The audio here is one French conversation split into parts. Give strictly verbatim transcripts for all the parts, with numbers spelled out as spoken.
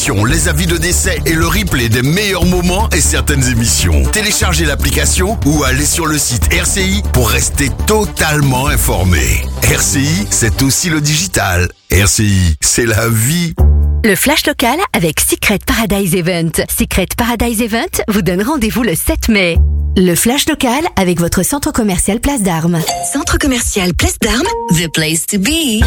informations, les avis de décès et le replay des meilleurs moments et certaines émissions. Téléchargez l'application ou allez sur le site R C I pour rester totalement informé. R C I, c'est aussi le digital. R C I, c'est la vie. Le flash local avec Secret Paradise Event. Secret Paradise Event vous donne rendez-vous le sept mai. Le flash local avec votre centre commercial Place d'Armes. Centre commercial Place d'Armes, the place to be.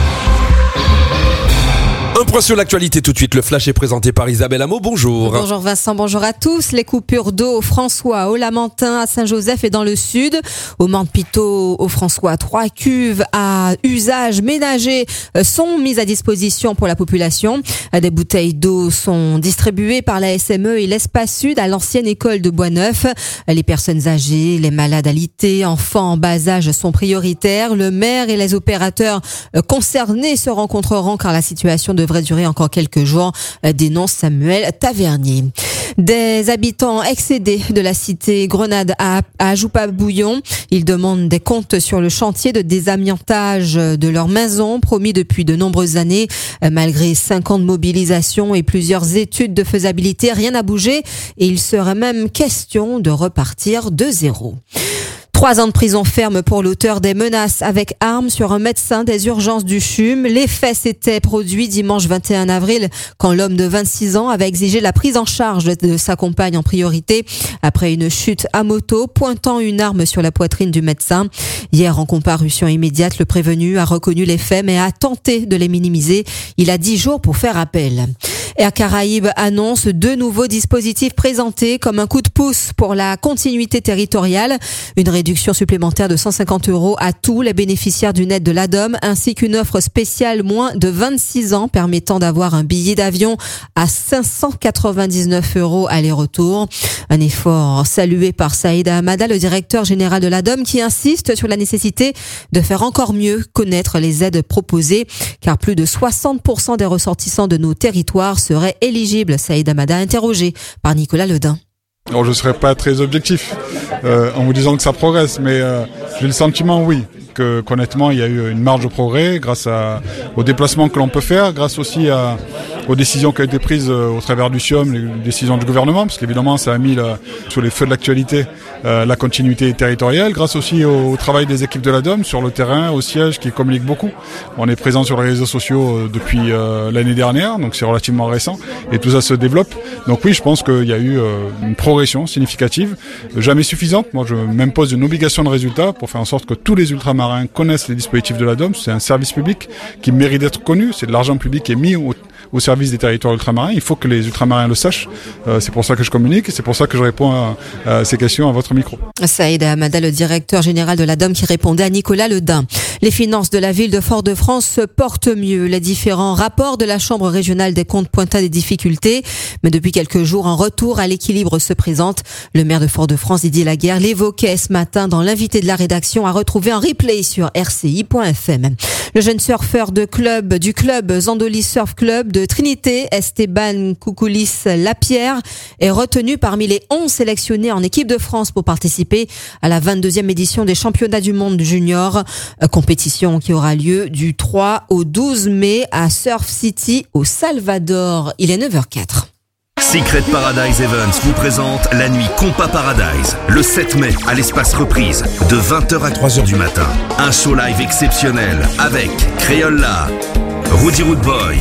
Un point sur l'actualité tout de suite. Le flash est présenté par Isabelle Hameau. Bonjour. Bonjour Vincent, bonjour à tous. Les coupures d'eau au François, au Lamentin, à Saint-Joseph et dans le sud. Au Mans-de-Pitot, au François, trois cuves à usage ménager sont mises à disposition pour la population. Des bouteilles d'eau sont distribuées par la S M E et l'Espace Sud à l'ancienne école de Boisneuf. Les personnes âgées, les malades alités, enfants en bas âge sont prioritaires. Le maire et les opérateurs concernés se rencontreront car la situation de devrait durer encore quelques jours, dénonce Samuel Tavernier. Des habitants excédés de la cité Grenade à, à Joupa-Bouillon. Ils demandent des comptes sur le chantier de désamiantage de leur maison promis depuis de nombreuses années. Malgré cinq ans de mobilisation et plusieurs études de faisabilité, rien n'a bougé et il serait même question de repartir de zéro. Trois ans de prison ferme pour l'auteur des menaces avec armes sur un médecin des urgences du C H U M. Les faits s'étaient produits dimanche vingt et un avril quand l'homme de vingt-six ans avait exigé la prise en charge de sa compagne en priorité après une chute à moto pointant une arme sur la poitrine du médecin. Hier, en comparution immédiate, le prévenu a reconnu les faits mais a tenté de les minimiser. Il a dix jours pour faire appel. Air Caraïbes annonce deux nouveaux dispositifs présentés comme un coup de pouce pour la continuité territoriale. Une réduction supplémentaire de cent cinquante euros à tous les bénéficiaires d'une aide de l'A D O M ainsi qu'une offre spéciale moins de vingt-six ans permettant d'avoir un billet d'avion à cinq cent quatre-vingt-dix-neuf euros aller-retour. Un effort salué par Saïda Hamada, le directeur général de l'A D O M, qui insiste sur la nécessité de faire encore mieux connaître les aides proposées car plus de soixante pour cent des ressortissants de nos territoires seraient éligibles. Saïda Hamada interrogé par Nicolas Ledin. Alors je ne serais pas très objectif euh, en vous disant que ça progresse, mais euh, j'ai le sentiment, oui, que qu'honnêtement il y a eu une marge de progrès grâce à, aux déplacements que l'on peut faire, grâce aussi à, aux décisions qui ont été prises euh, au travers du C I O M, les décisions du gouvernement, parce qu'évidemment ça a mis la, sous les feux de l'actualité euh, la continuité territoriale, grâce aussi au, au travail des équipes de l'A D O M sur le terrain, au siège, qui communiquent beaucoup. On est présent sur les réseaux sociaux euh, depuis euh, l'année dernière, donc c'est relativement récent, et tout ça se développe. Donc oui, je pense qu'il y a eu euh, une progression significative, jamais suffisante. Moi, je m'impose une obligation de résultat pour faire en sorte que tous les ultramarins connaissent les dispositifs de l'A D O M. C'est un service public qui mérite d'être connu. C'est de l'argent public qui est mis au, au service des territoires ultramarins. Il faut que les ultramarins le sachent. Euh, c'est pour ça que je communique et c'est pour ça que je réponds à, à ces questions à votre micro. Saïda Hamada, le directeur général de l'A D O M, qui répondait à Nicolas Ledin. Les finances de la ville de Fort-de-France se portent mieux. Les différents rapports de la Chambre régionale des comptes pointaient des difficultés. Mais depuis quelques jours, un retour à l'équilibre se présente. Le maire de Fort-de-France, Didier Laguerre, l'évoquait ce matin dans l'invité de la rédaction, à retrouver un replay sur r c i point f m. Le jeune surfeur de club, du club Zandoli Surf Club de Trinité, Esteban Koukoulis-Lapierre, est retenu parmi les onze sélectionnés en équipe de France pour participer à la vingt-deuxième édition des championnats du monde junior. Compétition qui aura lieu du trois au douze mai à Surf City au Salvador. Il est neuf heures quatre. Secret Paradise Events vous présente la nuit Compas Paradise, le sept mai à l'espace Reprise, de vingt heures à trois heures du matin. Un show live exceptionnel avec Crayola, Rudy Root Boy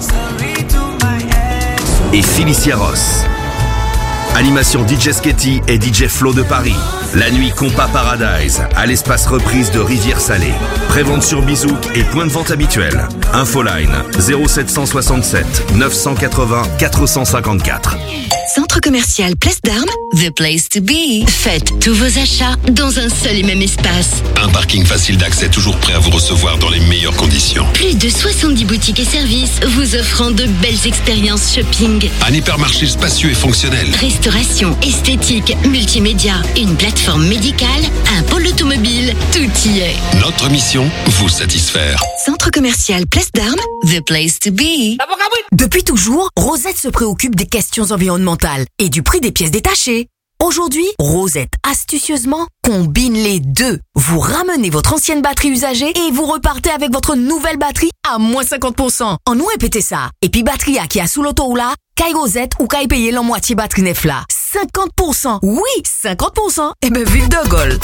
et Felicia Ross. Animation D J Sketty et D J Flo de Paris. La nuit Compas Paradise à l'espace Reprise de Rivière-Salée. Prévente sur Bizouk et point de vente habituel. Infoline zéro sept cent soixante-sept neuf cent quatre-vingts quatre cent cinquante-quatre. Centre commercial Place d'Armes, the place to be. Faites tous vos achats dans un seul et même espace. Un parking facile d'accès toujours prêt à vous recevoir dans les meilleures conditions. Plus de soixante-dix boutiques et services vous offrant de belles expériences shopping. Un hypermarché spacieux et fonctionnel. Restauration, esthétique, multimédia, une plateforme médicale, un pôle automobile, tout y est. Notre mission, vous satisfaire. Centre commercial Place d'Armes, the place to be. Depuis toujours, Rosette se préoccupe des questions environnementales et du prix des pièces détachées. Aujourd'hui, Rosette, astucieusement, combine les deux. Vous ramenez votre ancienne batterie usagée et vous repartez avec votre nouvelle batterie à moins cinquante pour cent. En nous répétez ça. Et puis batterie qui a sous l'auto là, Kai Rosette ou Kai payer l'en moitié batterie neuf là. cinquante pour cent. Oui, cinquante pour cent. Et ben vive de Gaulle.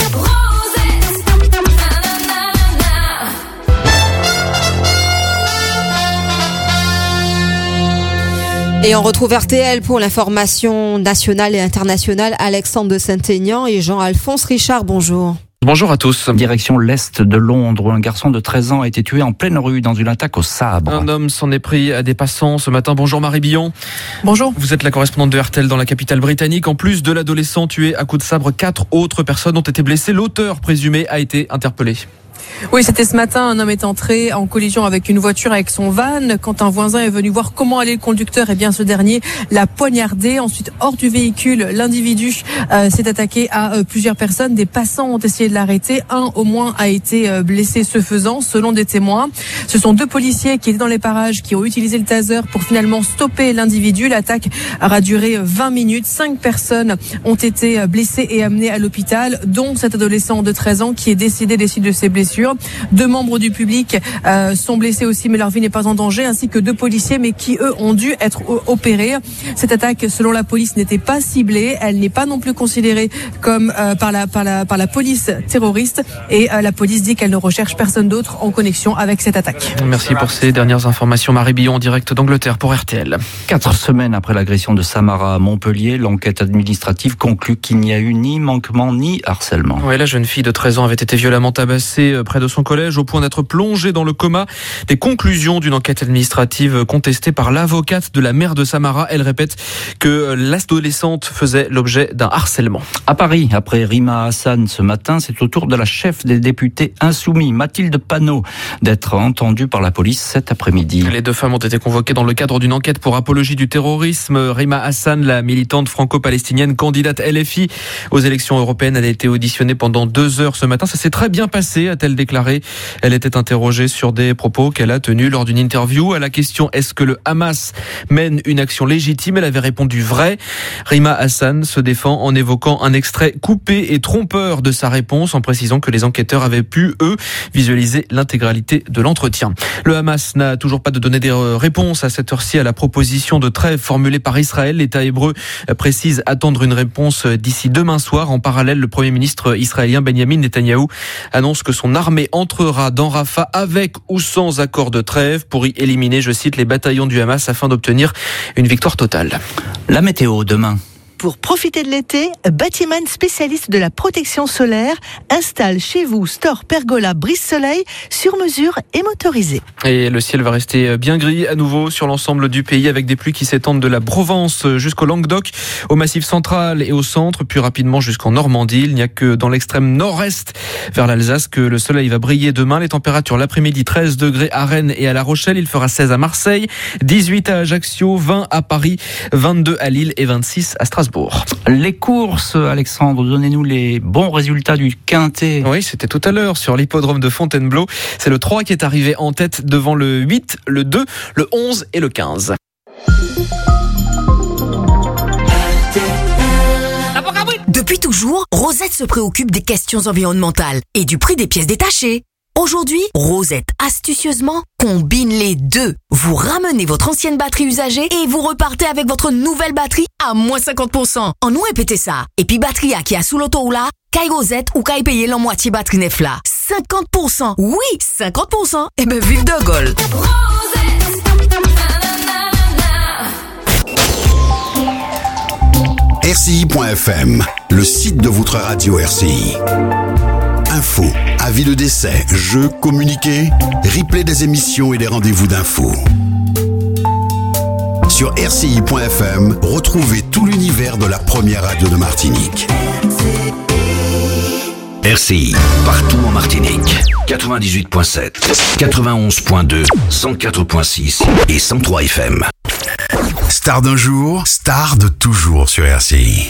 Et on retrouve R T L pour l'information nationale et internationale. Alexandre de Saint-Aignan et Jean-Alphonse Richard, bonjour. Bonjour à tous. Direction l'est de Londres, où un garçon de treize ans a été tué en pleine rue dans une attaque au sabre. Un homme s'en est pris à des passants ce matin. Bonjour Marie Billon. Bonjour. Vous êtes la correspondante de R T L dans la capitale britannique. En plus de l'adolescent tué à coups de sabre, quatre autres personnes ont été blessées. L'auteur présumé a été interpellé. Oui, c'était ce matin. Un homme est entré en collision avec une voiture avec son van. Quand un voisin est venu voir comment allait le conducteur, eh bien, ce dernier l'a poignardé. Ensuite, hors du véhicule, l'individu euh, s'est attaqué à euh, plusieurs personnes. Des passants ont essayé de l'arrêter. Un, au moins, a été euh, blessé ce faisant, selon des témoins. Ce sont deux policiers qui étaient dans les parages qui ont utilisé le taser pour finalement stopper l'individu. L'attaque aura duré vingt minutes. Cinq personnes ont été blessées et amenées à l'hôpital, dont cet adolescent de treize ans qui est décédé des suites de ses blessures. Deux membres du public euh, sont blessés aussi, mais leur vie n'est pas en danger, ainsi que deux policiers, mais qui, eux, ont dû être opérés. Cette attaque, selon la police, n'était pas ciblée. Elle n'est pas non plus considérée comme euh, par la par la par la police terroriste. Et euh, la police dit qu'elle ne recherche personne d'autre en connexion avec cette attaque. Merci pour ces dernières informations. Marie Billon, en direct d'Angleterre pour R T L. Quatre semaines après l'agression de Samara à Montpellier, l'enquête administrative conclut qu'il n'y a eu ni manquement ni harcèlement. Ouais, la jeune fille de treize ans avait été violemment tabassée près de son collège au point d'être plongée dans le coma. Des conclusions d'une enquête administrative contestée par l'avocate de la mère de Samara. Elle répète que l'adolescente faisait l'objet d'un harcèlement. À Paris, après Rima Hassan ce matin, c'est au tour de la chef des députés insoumis, Mathilde Panot, d'être entendue par la police cet après-midi. Les deux femmes ont été convoquées dans le cadre d'une enquête pour apologie du terrorisme. Rima Hassan, la militante franco-palestinienne candidate L F I aux élections européennes, elle a été auditionnée pendant deux heures ce matin. Ça s'est très bien passé, a-t-elle déclaré. Elle était interrogée sur des propos qu'elle a tenus lors d'une interview. À la question « Est-ce que le Hamas mène une action légitime ?», elle avait répondu « vrai ». Rima Hassan se défend en évoquant un extrait coupé et trompeur de sa réponse, en précisant que les enquêteurs avaient pu, eux, visualiser l'intégralité de l'entretien. Le Hamas n'a toujours pas de donné des réponses à cette heure-ci à la proposition de trêve formulée par Israël. L'État hébreu précise attendre une réponse d'ici demain soir. En parallèle, le Premier ministre israélien Benjamin Netanyahou annonce que son armée entrera dans Rafah avec ou sans accord de trêve pour y éliminer, je cite, les bataillons du Hamas afin d'obtenir une victoire totale. La météo demain. Pour profiter de l'été, Batiman, spécialiste de la protection solaire, installe chez vous Store Pergola brise-soleil sur mesure et motorisé. Et le ciel va rester bien gris à nouveau sur l'ensemble du pays avec des pluies qui s'étendent de la Provence jusqu'au Languedoc, au Massif central et au centre, puis rapidement jusqu'en Normandie. Il n'y a que dans l'extrême nord-est vers l'Alsace que le soleil va briller demain. Les températures l'après-midi, treize degrés à Rennes et à La Rochelle. Il fera seize à Marseille, dix-huit à Ajaccio, vingt à Paris, vingt-deux à Lille et vingt-six à Strasbourg. Les courses, Alexandre, donnez-nous les bons résultats du Quintet. Oui, c'était tout à l'heure sur l'hippodrome de Fontainebleau. C'est le trois qui est arrivé en tête devant le huit, le deux, le onze et le quinze. Depuis toujours, Rosette se préoccupe des questions environnementales et du prix des pièces détachées. Aujourd'hui, Rosette, astucieusement, combine les deux. Vous ramenez votre ancienne batterie usagée et vous repartez avec votre nouvelle batterie à moins cinquante pour cent. En nous répétez ça. Et puis batterie qui a sous l'auto là, Kai Rosette ou Kai payer l'en moitié batterie neuf là. cinquante pour cent. Oui, cinquante pour cent. Et ben vive de Gaulle. R C I point F M, le site de votre radio R C I. Infos, avis de décès, jeux, communiqués, replay des émissions et des rendez-vous d'infos. Sur R C I point F M, retrouvez tout l'univers de la première radio de Martinique. R C I, partout en Martinique. quatre-vingt-dix-huit point sept, quatre-vingt-onze point deux, cent quatre point six et cent trois F M. Star d'un jour, star de toujours sur R C I.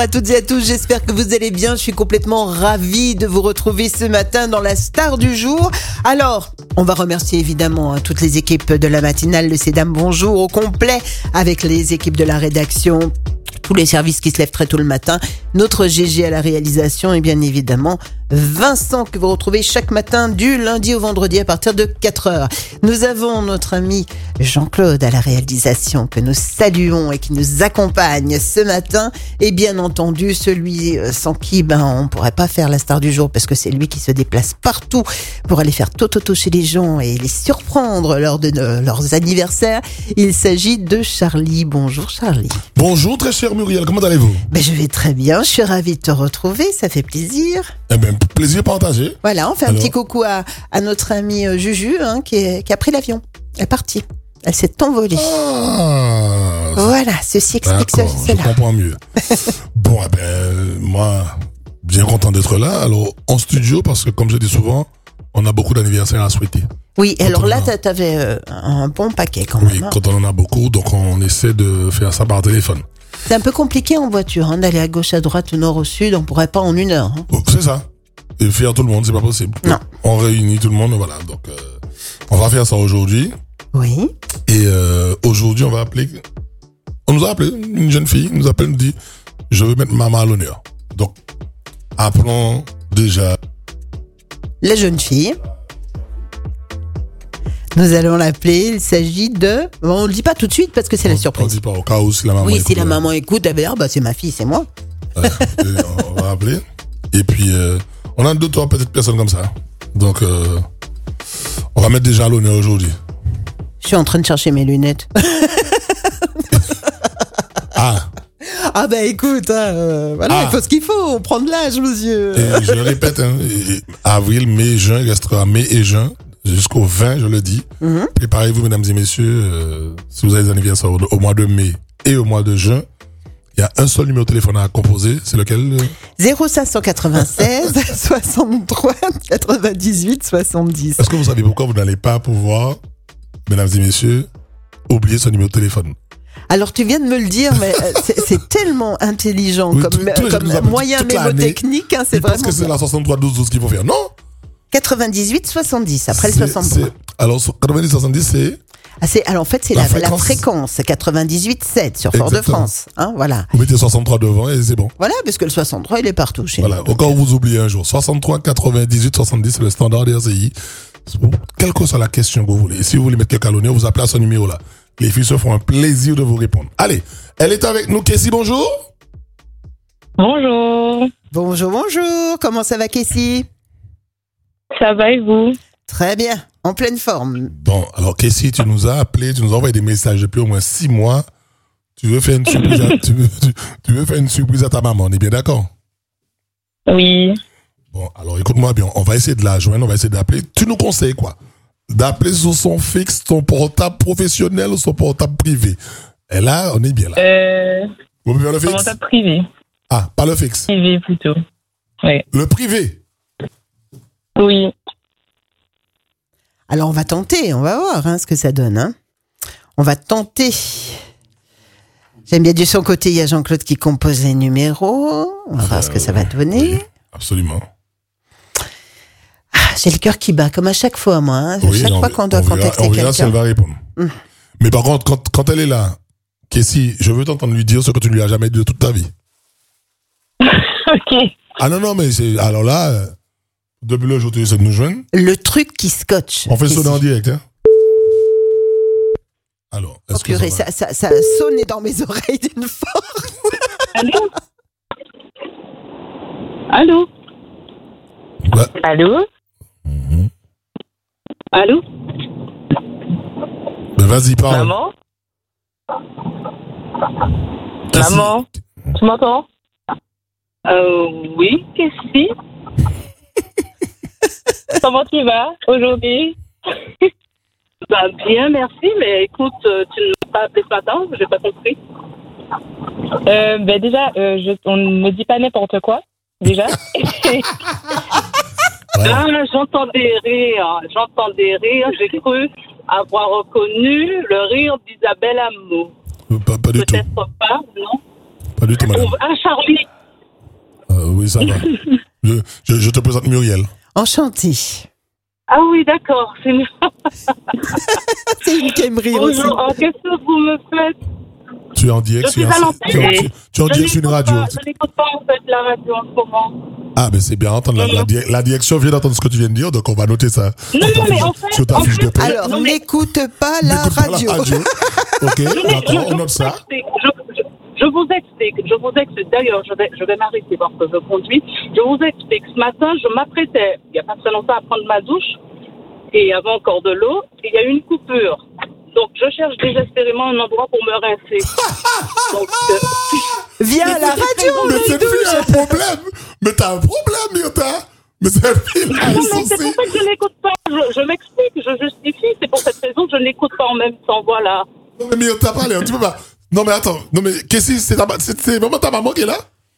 à toutes et à tous, j'espère que vous allez bien. Je suis complètement ravie de vous retrouver ce matin dans la star du jour. Alors, on va remercier évidemment toutes les équipes de la matinale de Ces Dames Bonjour au complet, avec les équipes de la rédaction, tous les services qui se lèvent très tôt le matin, notre G G à la réalisation et bien évidemment Vincent que vous retrouvez chaque matin du lundi au vendredi à partir de quatre heures. Nous avons notre ami Jean-Claude à la réalisation que nous saluons et qui nous accompagne ce matin, et bien entendu celui sans qui ben on pourrait pas faire la star du jour, parce que c'est lui qui se déplace partout pour aller faire toto chez les gens et les surprendre lors de nos, leurs anniversaires. Il s'agit de Charlie. Bonjour Charlie. Bonjour très cher Muriel, comment allez-vous? Ben je vais très bien, je suis ravie de te retrouver, ça fait plaisir. Eh ben plaisir partagé. Voilà, on fait Alors. un petit coucou à, à notre amie euh, Juju hein, qui, est, qui a pris l'avion. Elle est partie. Elle s'est envolée. Ah, voilà, ceci explique d'accord, cela. je comprends mieux. Bon, eh ben, moi, bien content d'être là. Alors, en studio, parce que comme je dis souvent, on a beaucoup d'anniversaires à souhaiter. Oui, Quand alors on là, a- t'avais euh, un bon paquet quand Oui, même. hein. quand on en a beaucoup, donc on essaie de faire ça par téléphone. C'est un peu compliqué en voiture hein, d'aller à gauche, à droite, au nord, au sud. On pourrait pas en une heure. hein. Oh, c'est ça. Et faire tout le monde, c'est pas possible. Non. On réunit tout le monde, voilà. Donc, euh, on va faire ça aujourd'hui. Oui. Et euh, aujourd'hui, on va appeler. On nous a appelé, une jeune fille nous appelle, nous dit, je veux mettre maman à l'honneur. Donc, appelons déjà. La jeune fille. Nous allons l'appeler. Il s'agit de. Bon, on le dit pas tout de suite parce que c'est la On surprise. dit pas au cas où si la maman. Oui, si écoute, la euh, maman écoute, elle va dire, ah, bah c'est ma fille, c'est moi. Ouais, et on va appeler. Et puis, euh, on a deux, trois petites personnes comme ça. Donc, euh, on va mettre déjà à l'honneur aujourd'hui. Je suis en train de chercher mes lunettes. Ah, Ah bah écoute, hein, euh, voilà, Ah. il faut ce qu'il faut, on prend de l'âge, monsieur. et je le répète, hein, et- et avril, mai, juin, il restera mai et juin, jusqu'au vingt, je le dis. Mhm. Préparez-vous, mesdames et messieurs, euh, si vous avez des anniversaires au, au mois de mai et au mois de juin, il y a un seul numéro de téléphone à composer, c'est lequel? euh zéro cinq cent quatre-vingt-seize soixante-trois quatre-vingt-dix-huit soixante-dix. Est-ce que vous savez pourquoi vous n'allez pas pouvoir, mesdames et messieurs, oublier ce numéro de téléphone? Alors tu viens de me le dire, mais euh, c'est, c'est tellement intelligent Oui, comme, tous- tous les gens comme nous appellent moyen toute l'année. mémotechnique, hein, c'est Ils pensent vraiment que c'est ça. la soixante-trois douze douze qu'il faut faire. Non! quatre-vingt-dix-huit soixante-dix après le C'est- soixante-trois. c'est- Alors, quatre-vingt-dix soixante-dix, c'est Ah, c'est, alors en fait c'est La la, la fréquence. fréquence, quatre-vingt-dix-huit sept sur Exactement. Fort-de-France. Hein, voilà. vous mettez soixante-trois devant et c'est bon. Voilà, parce que le soixante-trois il est partout chez Voilà, nous. au cas où vous oubliez un jour. soixante-trois quatre-vingt-dix-huit soixante-dix, c'est le standard des R C I. Quelle que soit la question que vous voulez. Et si vous voulez mettre quelqu'un à l'honneur, vous appelez à ce numéro-là. Les filles se feront un plaisir de vous répondre. Allez, elle est avec nous, Kessie, bonjour. Bonjour. Bonjour, bonjour. Comment ça va, Kessie? Ça va et vous? Très bien, en pleine forme. Bon, alors Kessie, tu nous as appelé, tu nous as envoyé des messages depuis au moins six mois. Tu veux faire une surprise à, tu veux, tu, tu veux faire une surprise à ta maman, on est bien d'accord? Oui. Bon, alors écoute-moi bien, on va essayer de la joindre, on va essayer d'appeler. Tu nous conseilles quoi? D'appeler sur son fixe, son portable professionnel ou son portable privé? Et là, on est bien là. Euh, Vous pouvez faire le fixe? portable privé. Ah, pas le fixe. Privé plutôt. Oui. Le privé? Oui. Alors on va tenter, on va voir hein, ce que ça donne. Hein. On va tenter. J'aime bien de son côté, il y a Jean-Claude qui compose les numéros. On va voir ce que ça va donner. Oui, absolument. Ah, j'ai le cœur qui bat, comme à chaque fois, moi. Hein. Oui, chaque on fois verra- qu'on doit on verra- contacter On verra si quelqu'un. elle va répondre. Hum. Mais par contre, quand, quand elle est là, Kessie, je veux t'entendre lui dire ce que tu lui as jamais dit de toute ta vie. Ok. Ah non, non, mais c'est, alors là, euh, depuis le jour où tu essaies de nous joindre, Le truc qui scotche. on fait Ici. ça en direct, hein. Alors, Oh est-ce que purée, ça va? ça, ça, ça a sonné dans mes oreilles d'une force. Allô? Allô? Ouais. Allô? Mhm. Allô? Ben, vas-y, parle. Maman? Kessie. Maman? Tu m'entends? Euh, oui, Kessie. Comment tu vas aujourd'hui? Bah, bien, merci, mais écoute, euh, tu ne m'as pas appelé ce matin, j'ai pas compris. Euh, ben déjà, euh, je, on ne me dit pas n'importe quoi, déjà. Ah, j'entends des rires, j'entends des rires, j'ai cru avoir reconnu le rire d'Isabelle Hameau. Pas, pas du tout. Peut-être pas, non? Pas du tout, madame. Ah, Charlie, Euh, oui, ça va. je, je, je te présente Muriel. Enchantée. Ah oui, d'accord. C'est une, c'est une qui aime rire aussi. Bonjour, oh, qu'est-ce que vous me faites? Tu es en direct, je suis tu, à tu, l'antenne. tu, tu es en direct sur une radio. Pas, je n'écoute pas en fait la radio en ce moment. Ah, ben c'est bien entendre. La, la, la direction vient d'entendre ce que tu viens de dire, donc on va noter ça. Non, non, mais en fait, sur ta en fiche fait, de paie. Alors, non, mais... n'écoute pas la N'écoute radio. Pas la radio. Ok, d'accord, on note ça. Je, je, je vous explique, je vous explique. D'ailleurs, je vais, je vais m'arrêter parce que je conduis. Je vous explique. Ce matin, je m'apprêtais, il n'y a pas très longtemps, à prendre ma douche. Et il y avait encore de l'eau. Et il y a eu une coupure. Donc, je cherche désespérément un endroit pour me rincer. Donc, euh... viens à la radio. Mais cette fille a un problème. Mais t'as un problème, Myrta. Mais cette fille a un non, souci. mais c'est pour ça que je n'écoute pas. Je, je m'explique, je justifie. C'est pour cette raison que je n'écoute pas en même temps. Voilà. Non, mais Myrta, parlez un petit peu pas. Non, mais attends. Non, mais qu'est-ce que c'est? C'est, c'est vraiment ta maman qui est là?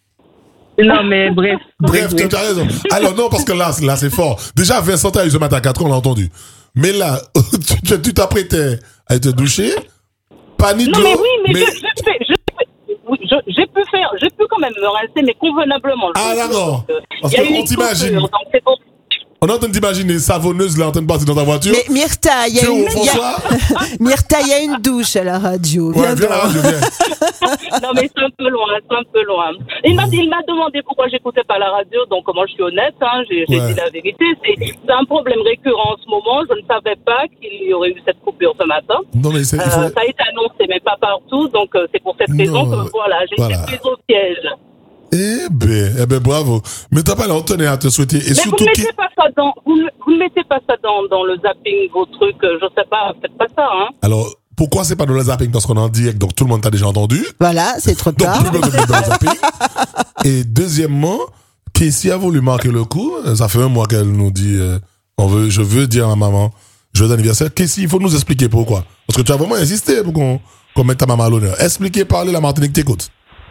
Non, mais bref. Bref, bref. Tu as raison. Alors, non, parce que là, là, c'est fort. Déjà, Vincent a eu ce matin à quatre ans, on l'a entendu. Mais là, tu, tu t'apprêtais à te doucher. Panique. Non, mais oui, mais, mais... Je, je, fais, je, oui, je, j'ai pu faire, j'ai pu quand même me rincer, mais convenablement. Ah, d'accord. Euh, parce qu'on t'imagine. Donc c'est pour... On est en train d'imaginer savonneuse là en train de partir dans ta voiture. Mais Myrta, il y a une, y a... Myrta, il y a une douche à la radio. Ouais, viens à la radio, viens. Non, mais c'est un peu loin, c'est un peu loin. Il m'a, il m'a demandé pourquoi j'écoutais pas la radio, donc moi je suis honnête, hein, j'ai, j'ai ouais. dit la vérité. C'est, c'est un problème récurrent en ce moment. Je ne savais pas qu'il y aurait eu cette coupure ce matin. Non, mais c'est, euh, faut... Ça a été annoncé, mais pas partout, donc euh, c'est pour cette non, raison que voilà, j'ai voilà. été prise au piège. Eh ben, eh ben, bravo. Mais t'as pas l'air, on tenait à te souhaiter. Et mais surtout vous ne mettez qui... pas ça dans, vous, vous ne mettez pas ça dans, dans le zapping, vos trucs, je sais pas, faites pas ça, hein. Alors, pourquoi c'est pas dans le zapping? Parce qu'on est en direct, donc tout le monde t'a déjà entendu. Voilà, c'est trop tard. Donc, tout le monde est dans le zapping. Et deuxièmement, Casey a voulu marquer le coup. Ça fait un mois qu'elle nous dit, euh, on veut, je veux dire à ma maman, joyeux anniversaire. Casey, il faut nous expliquer pourquoi. Parce que tu as vraiment insisté pour qu'on, qu'on mette ta maman à l'honneur. Expliquez, parlez, la Martinique t'écoute.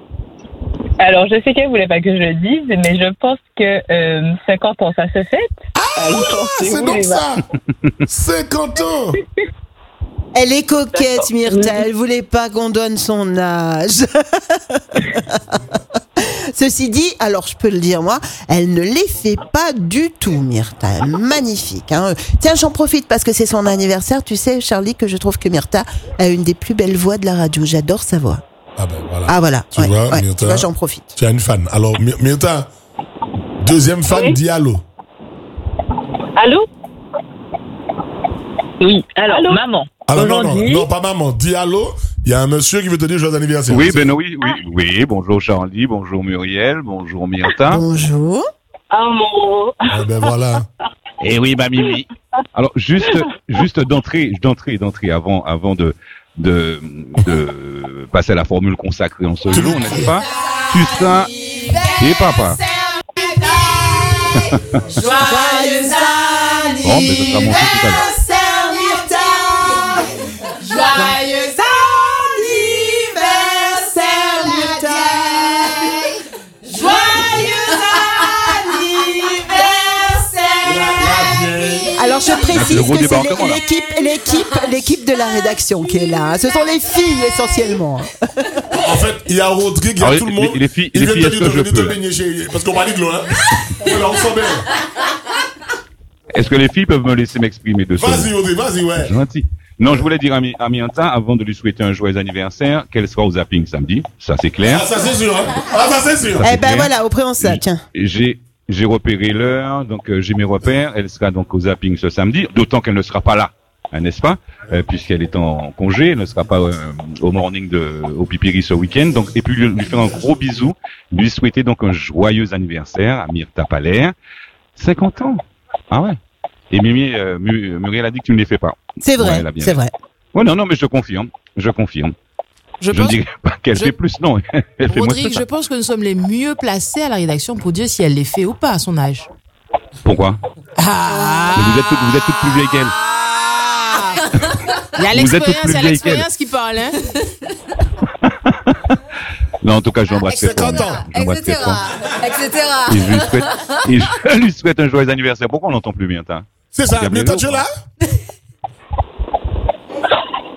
Alors, je sais qu'elle voulait pas que je le dise, mais je pense que euh, cinquante ans, ça se fête. Ah, alors, c'est, c'est donc ça. cinquante ans. Elle est coquette, Myrta. Elle voulait pas qu'on donne son âge. Ceci dit, alors je peux le dire moi, elle ne les fait pas du tout, Myrta. Magnifique. Hein. Tiens, j'en profite parce que c'est son anniversaire. Tu sais, Charlie, que je trouve que Myrta a une des plus belles voix de la radio. J'adore sa voix. Ah ben voilà. Ah voilà. Tu ouais, vois, ouais, Myrta, tu vois, j'en profite. Tu as une fan. Alors, Myrta, deuxième fan, oui. Dis allô. Allô? Oui, alors, allô? Maman. Alors, non, non, non, pas maman. Dis allô. Il y a un monsieur qui veut te dire joyeux anniversaire. Oui, ben oui, oui, oui. Bonjour Charlie, bonjour Muriel, bonjour Myrta. Bonjour. Amour. Eh ben voilà. Eh oui, ma Mimi. Alors, juste, juste d'entrée, d'entrée, d'entrée, avant, avant de, de, de passer à la formule consacrée en ce jour, n'est-ce pas? Tu seras et papa. Joyeux anniversaire, bon, mais ça sera mon fils tout à l'heure. Joyeux anniversaire, Myrta. Joyeux anniversaire. Alors je précise que c'est l'équipe, l'équipe, l'équipe de la rédaction qui est là. Ce sont les filles essentiellement. En fait, il y a Rodrigue, il y a Alors, tout les, le monde. Les, les filles, il les vient filles, te dire de venir te peux. baigner chez... Parce qu'on va aller de loin. Là, on s'en bien. Est-ce que les filles peuvent me laisser m'exprimer de ça? Vas-y, Rodrigue, vas-y, ouais. Gentil. Non, je voulais dire à, Mi- à Myrta, avant de lui souhaiter un joyeux anniversaire, qu'elle sera au zapping samedi. Ça, c'est clair. Ah, ça, c'est sûr, hein. Ah, ça, c'est sûr. Ça, c'est eh ben clair. Voilà, au Préansac, tiens. J'ai, j'ai repéré l'heure, donc euh, j'ai mes repères. Elle sera donc au zapping ce samedi, d'autant qu'elle ne sera pas là, hein, n'est-ce pas, euh, puisqu'elle est en congé, elle ne sera pas euh, au morning de au Pipiri ce week-end. Donc, et puis lui, lui faire un gros bisou, lui souhaiter donc un joyeux anniversaire à Myrta Palais. cinquante ans. Ah ouais. Et Mimi, euh, Muriel a dit que tu ne les fais pas. C'est vrai, ouais, c'est vrai. Ouais, non, non, mais je confirme, je confirme. Je, je pense... ne dirais pas qu'elle je... fait plus, non. Elle fait Rodrigue, moins que ça. je pense que nous sommes les mieux placés à la rédaction pour dire si elle les fait ou pas à son âge. Pourquoi? Ah. Mais vous êtes toutes, vous êtes toutes plus vieilles qu'elle. Il y a l'expérience, il y a l'expérience qui parle, hein. Non, en tout cas, je l'embrasse très fort. et cetera, et cetera. Et je lui souhaite, et je lui souhaite un joyeux anniversaire. Pourquoi on n'entend plus bien, t'as? C'est ça, Myrta, tu es là?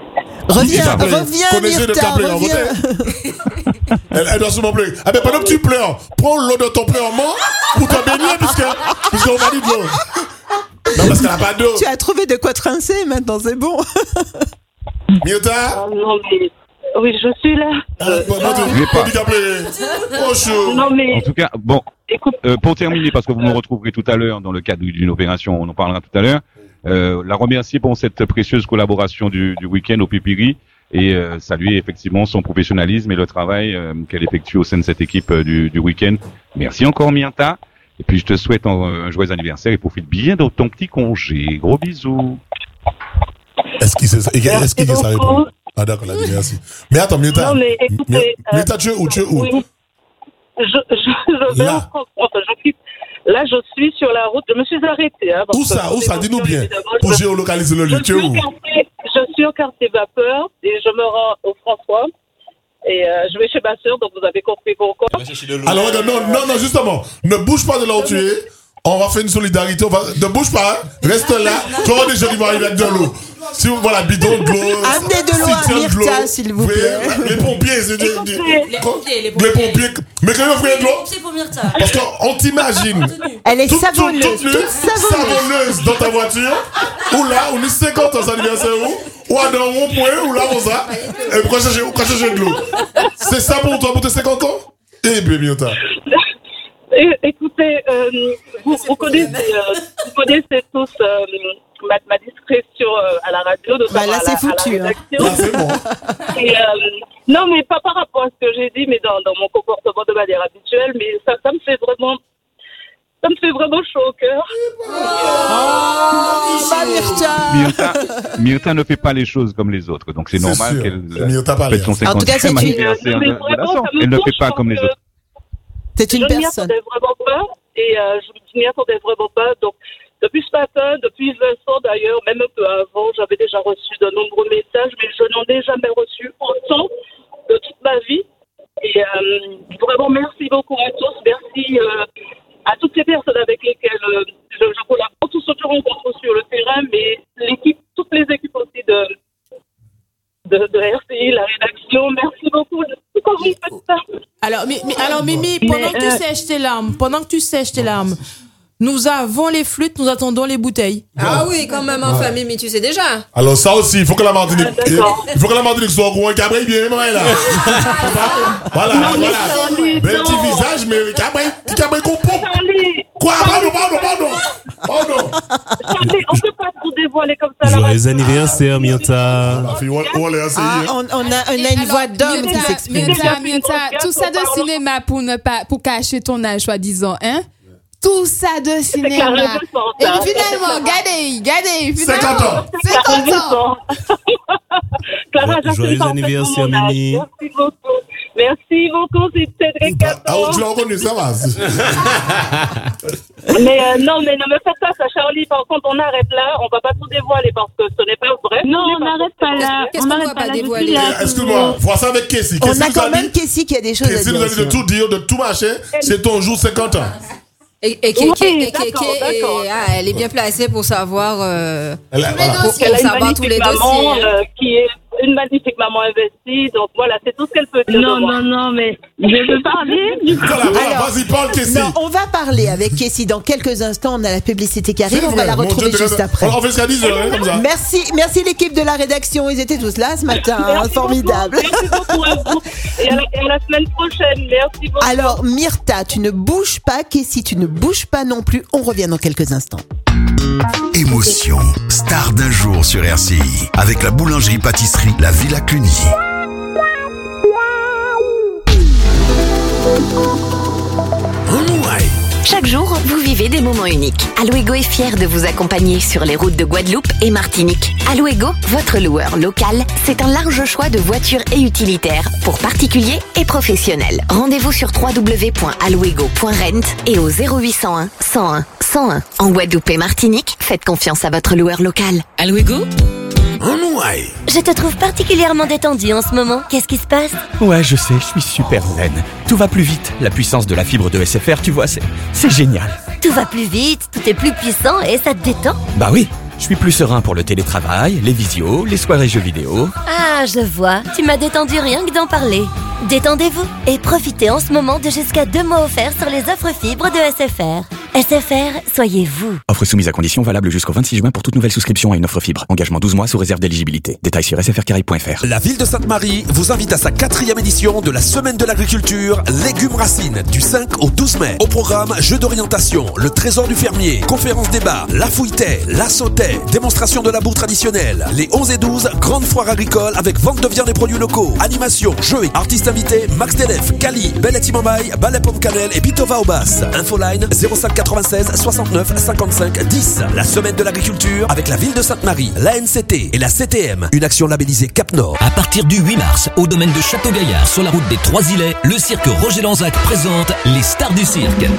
Reviens, S'il te plaît, reviens, connaissez de Myrta, ta plaie en reviens. beauté. Elle, elle doit sûrement pleurer. Ah ben pendant que tu pleures, prends l'eau de ton pleurement pour te baigner puisque puisqu'on va dire de l'eau. Non parce qu'elle n'a pas d'eau. Tu as trouvé de quoi te rincer, maintenant c'est bon. Myrta. Oh, non mais oui, je suis là. Ah, bon, bon, Je vais pas. handicapé. Oh chaud. Non mais En tout cas, bon, euh, pour terminer, parce que vous me retrouverez tout à l'heure dans le cadre d'une opération, on en parlera tout à l'heure, euh, la remercier pour cette précieuse collaboration du, du week-end au Pipiri et euh, saluer effectivement son professionnalisme et le travail euh, qu'elle effectue au sein de cette équipe euh, du, du week-end. Merci encore Myrta. Et puis je te souhaite un, un joyeux anniversaire et profite bien de ton petit congé. Gros bisous. Est-ce qu'il sait ça? Est-ce qu'il sait ça répond? Ah d'accord, elle a dit merci. Mais attends, Myrta. Non, mais écoutez, Myrta, euh, tu es où? Tu es où? oui. Je, je, je vais Là. en France. Enfin, je quitte. Là, je suis sur la route. Je me suis arrêtée. Hein, parce Où que ça? Où pour ça? des Dis-nous bien. évidemment, Pour je- géolocaliser le lieu. je Tu es suis au où? quartier- Je suis au quartier Vapeur et je me rends au François. Et euh, je vais chez ma sœur, donc vous avez compris pourquoi. Alors regarde, non, non, non, justement, ne bouge pas de là où tu es. On va faire une solidarité. On va... Ne bouge pas, hein. Reste là. Tu auras des gens qui vont arriver avec de l'eau. Si vous voilà, bidon de l'eau. Amenez de l'eau à citerne de l'eau. Myrta, s'il vous plaît. Oui, les pompiers, c'est des, des- Les pompiers, les pompiers. Les pompiers. Mais quand ils offrent de l'eau. C'est pour Myrta. Parce qu'on t'imagine. Elle est toute- savonneuse, toute- toute toute savonneuse. savonneuse dans ta voiture. Ou là, on est cinquante ans anniversaire où. Ou à un rond-point, ou là, on ça. Et pourquoi chercher, pourquoi chercher de l'eau? C'est ça pour toi, pour tes cinquante ans? Eh bien, Myrta. Et, écoutez, euh, vous, vous, connaissez, euh, vous connaissez tous euh, ma, ma discrétion euh, à la radio. Bah là, à la- c'est à la foutu, hein. rédaction. Là, c'est bon. Et, euh, non, mais pas par rapport à ce que j'ai dit, mais dans, dans mon comportement de manière habituelle. Mais ça, ça me fait vraiment, ça me fait vraiment chaud au cœur. Oh, bah, Myrta. Myrta, Myrta ne fait pas les choses comme les autres, donc c'est C'est normal sûr. qu'elle Myrta pas fête son l'air. En tout cas, c'est cinquantième une- anniversaire Mais de, de la vraiment, sorte. ça me Elle ne touche fait pas parce comme les que autres. C'est une je ne m'y personne. attendais vraiment pas. Et euh, je ne m'y attendais vraiment pas. Donc, depuis ce matin, depuis Vincent d'ailleurs, même un peu avant, j'avais déjà reçu de nombreux messages, mais je n'en ai jamais reçu autant de toute ma vie. Et euh, vraiment, merci beaucoup à tous. Merci euh, à toutes les personnes avec lesquelles euh, je, je collabore, tous ceux que je rencontre sur le terrain, mais l'équipe, toutes les équipes aussi de, de, de R C I, la rédaction. Merci beaucoup. Pourquoi vous faites ça? Alors, mi- mi- alors Mimi, pendant que tu sèches tes larmes, pendant que tu sèches tes larmes, nous avons les flûtes, nous attendons les bouteilles. Ah oui, quand même, enfin, Mimi, tu sais déjà. Alors ça aussi, il faut que la Martinique, Ah, d'accord. il faut que la Martinique soit au courant qu'après bien, moi là. Voilà, Non, mais voilà. Charlie, Mais non. petit visage, mais qu'après, qu'après qu'on pompe. Quoi? Pardon, pardon, pardon. Pardon. Charlie, on ne peut pas tout dévoiler comme ça. là. Joyeux anniversaire, Myrta. Ah, on, on a, on a une voix d'homme qui s'exprime. Myrta, Myrta, tout ça de cinéma pour ne pas, pour cacher ton âge, soi-disant, hein? Tout ça de cinéma. Clara Vincent, Et ça. finalement, regardez, regardez, finalement. cinquante ans. cinquante ans. Clara, Jo- j'assume joyeux parfaitement anniversaire, mon âge. Mimi. Merci beaucoup. Merci beaucoup, c'est Cédric Ah, oh, tu l'as reconnu, ça va. Mais euh, non, mais ne me faites pas ça, Charlie. Par contre, on arrête là. On va pas tout dévoiler parce que ce n'est pas vrai. Non, on n'arrête pas là. Qu'est-ce On qu'on n'arrête doit pas pas là. Je suis dévoiler? là. Excuse-moi, vois ça avec Kessie. On Kessie a nous quand dit- même Kessie qui a des choses à Kessie dire. nous a dit de aussi. tout dire, de tout machin. C'est ton jour cinquante ans. Et, et, qui- Oui, qui- et- qui- d'accord, qui- et- d'accord. ah, elle est bien placée pour savoir euh, Elle a- tous les voilà. dossiers, Elle a une savoir tous les magnifique maman dossiers. euh, qui est une magnifique maman investie. Donc voilà, c'est tout ce qu'elle peut dire. Non, de moi. non, non, mais je veux parler. Du coup. Voilà, voilà, Alors, vas-y, parle Kessie. Non, on va parler avec Kessie dans quelques instants. On a la publicité qui arrive. C'est On va vrai, la mon retrouver Dieu, juste de- après. On fait ce qu'elle dit, hein, comme ça. Merci, merci l'équipe de la rédaction. Ils étaient tous là ce matin. hein, Merci formidable. beaucoup. Merci beaucoup à vous. Et à la, et à la semaine prochaine. Merci beaucoup. Alors, Myrta, tu ne bouges pas. Kessie, tu ne bouges pas non plus. On revient dans quelques instants. Émotion, star d'un jour sur R C I, avec la boulangerie-pâtisserie La Villa Cluny. Chaque jour, vous vivez des moments uniques. Alouego est fier de vous accompagner sur les routes de Guadeloupe et Martinique. Alouego, votre loueur local, c'est un large choix de voitures et utilitaires pour particuliers et professionnels. Rendez-vous sur w w w point alouego point rent et au zéro huit cent un cent un cent un. En Guadeloupe et Martinique, faites confiance à votre loueur local. Alouego? Je te trouve particulièrement détendu en ce moment. Qu'est-ce qui se passe? Ouais, je sais, je suis super zen. Tout va plus vite. La puissance de la fibre de S F R, tu vois, c'est, c'est génial. Tout va plus vite, tout est plus puissant et ça te détend. Bah oui, Je suis plus serein pour le télétravail, les visios, les soirées jeux vidéo. Ah, je vois. Tu m'as détendu rien que d'en parler. Détendez-vous et profitez en ce moment de jusqu'à deux mois offerts sur les offres fibres de S F R. S F R, soyez vous. Offre soumise à conditions valable jusqu'au vingt-six juin pour toute nouvelle souscription à une offre fibre. Engagement douze mois sous réserve d'éligibilité. Détails sur s f r caraïbes point f r. La ville de Sainte-Marie vous invite à sa quatrième édition de la Semaine de l'agriculture Légumes Racines du cinq au douze mai. Au programme, jeux d'orientation, le trésor du fermier, conférence débat, la fouilletais, la sautais, démonstration de labour traditionnel. Les onze et douze, grande foire agricole avec vente de viande et produits locaux, animation, jeux et artistes invités, Max Delef, Kali, Belletti Momai, Ballet Pomme Cannelle et Pitova Obas. Infoline zéro cinq quatre-vingt-seize soixante-neuf cinquante-cinq dix. La Semaine de l'agriculture avec la ville de Sainte-Marie, l'A N C T et la C T M. Une action labellisée Cap Nord. À partir du huit mars, au domaine de Château-Gaillard, sur la route des Trois-Îlets, le cirque Roger Lanzac présente les stars du cirque.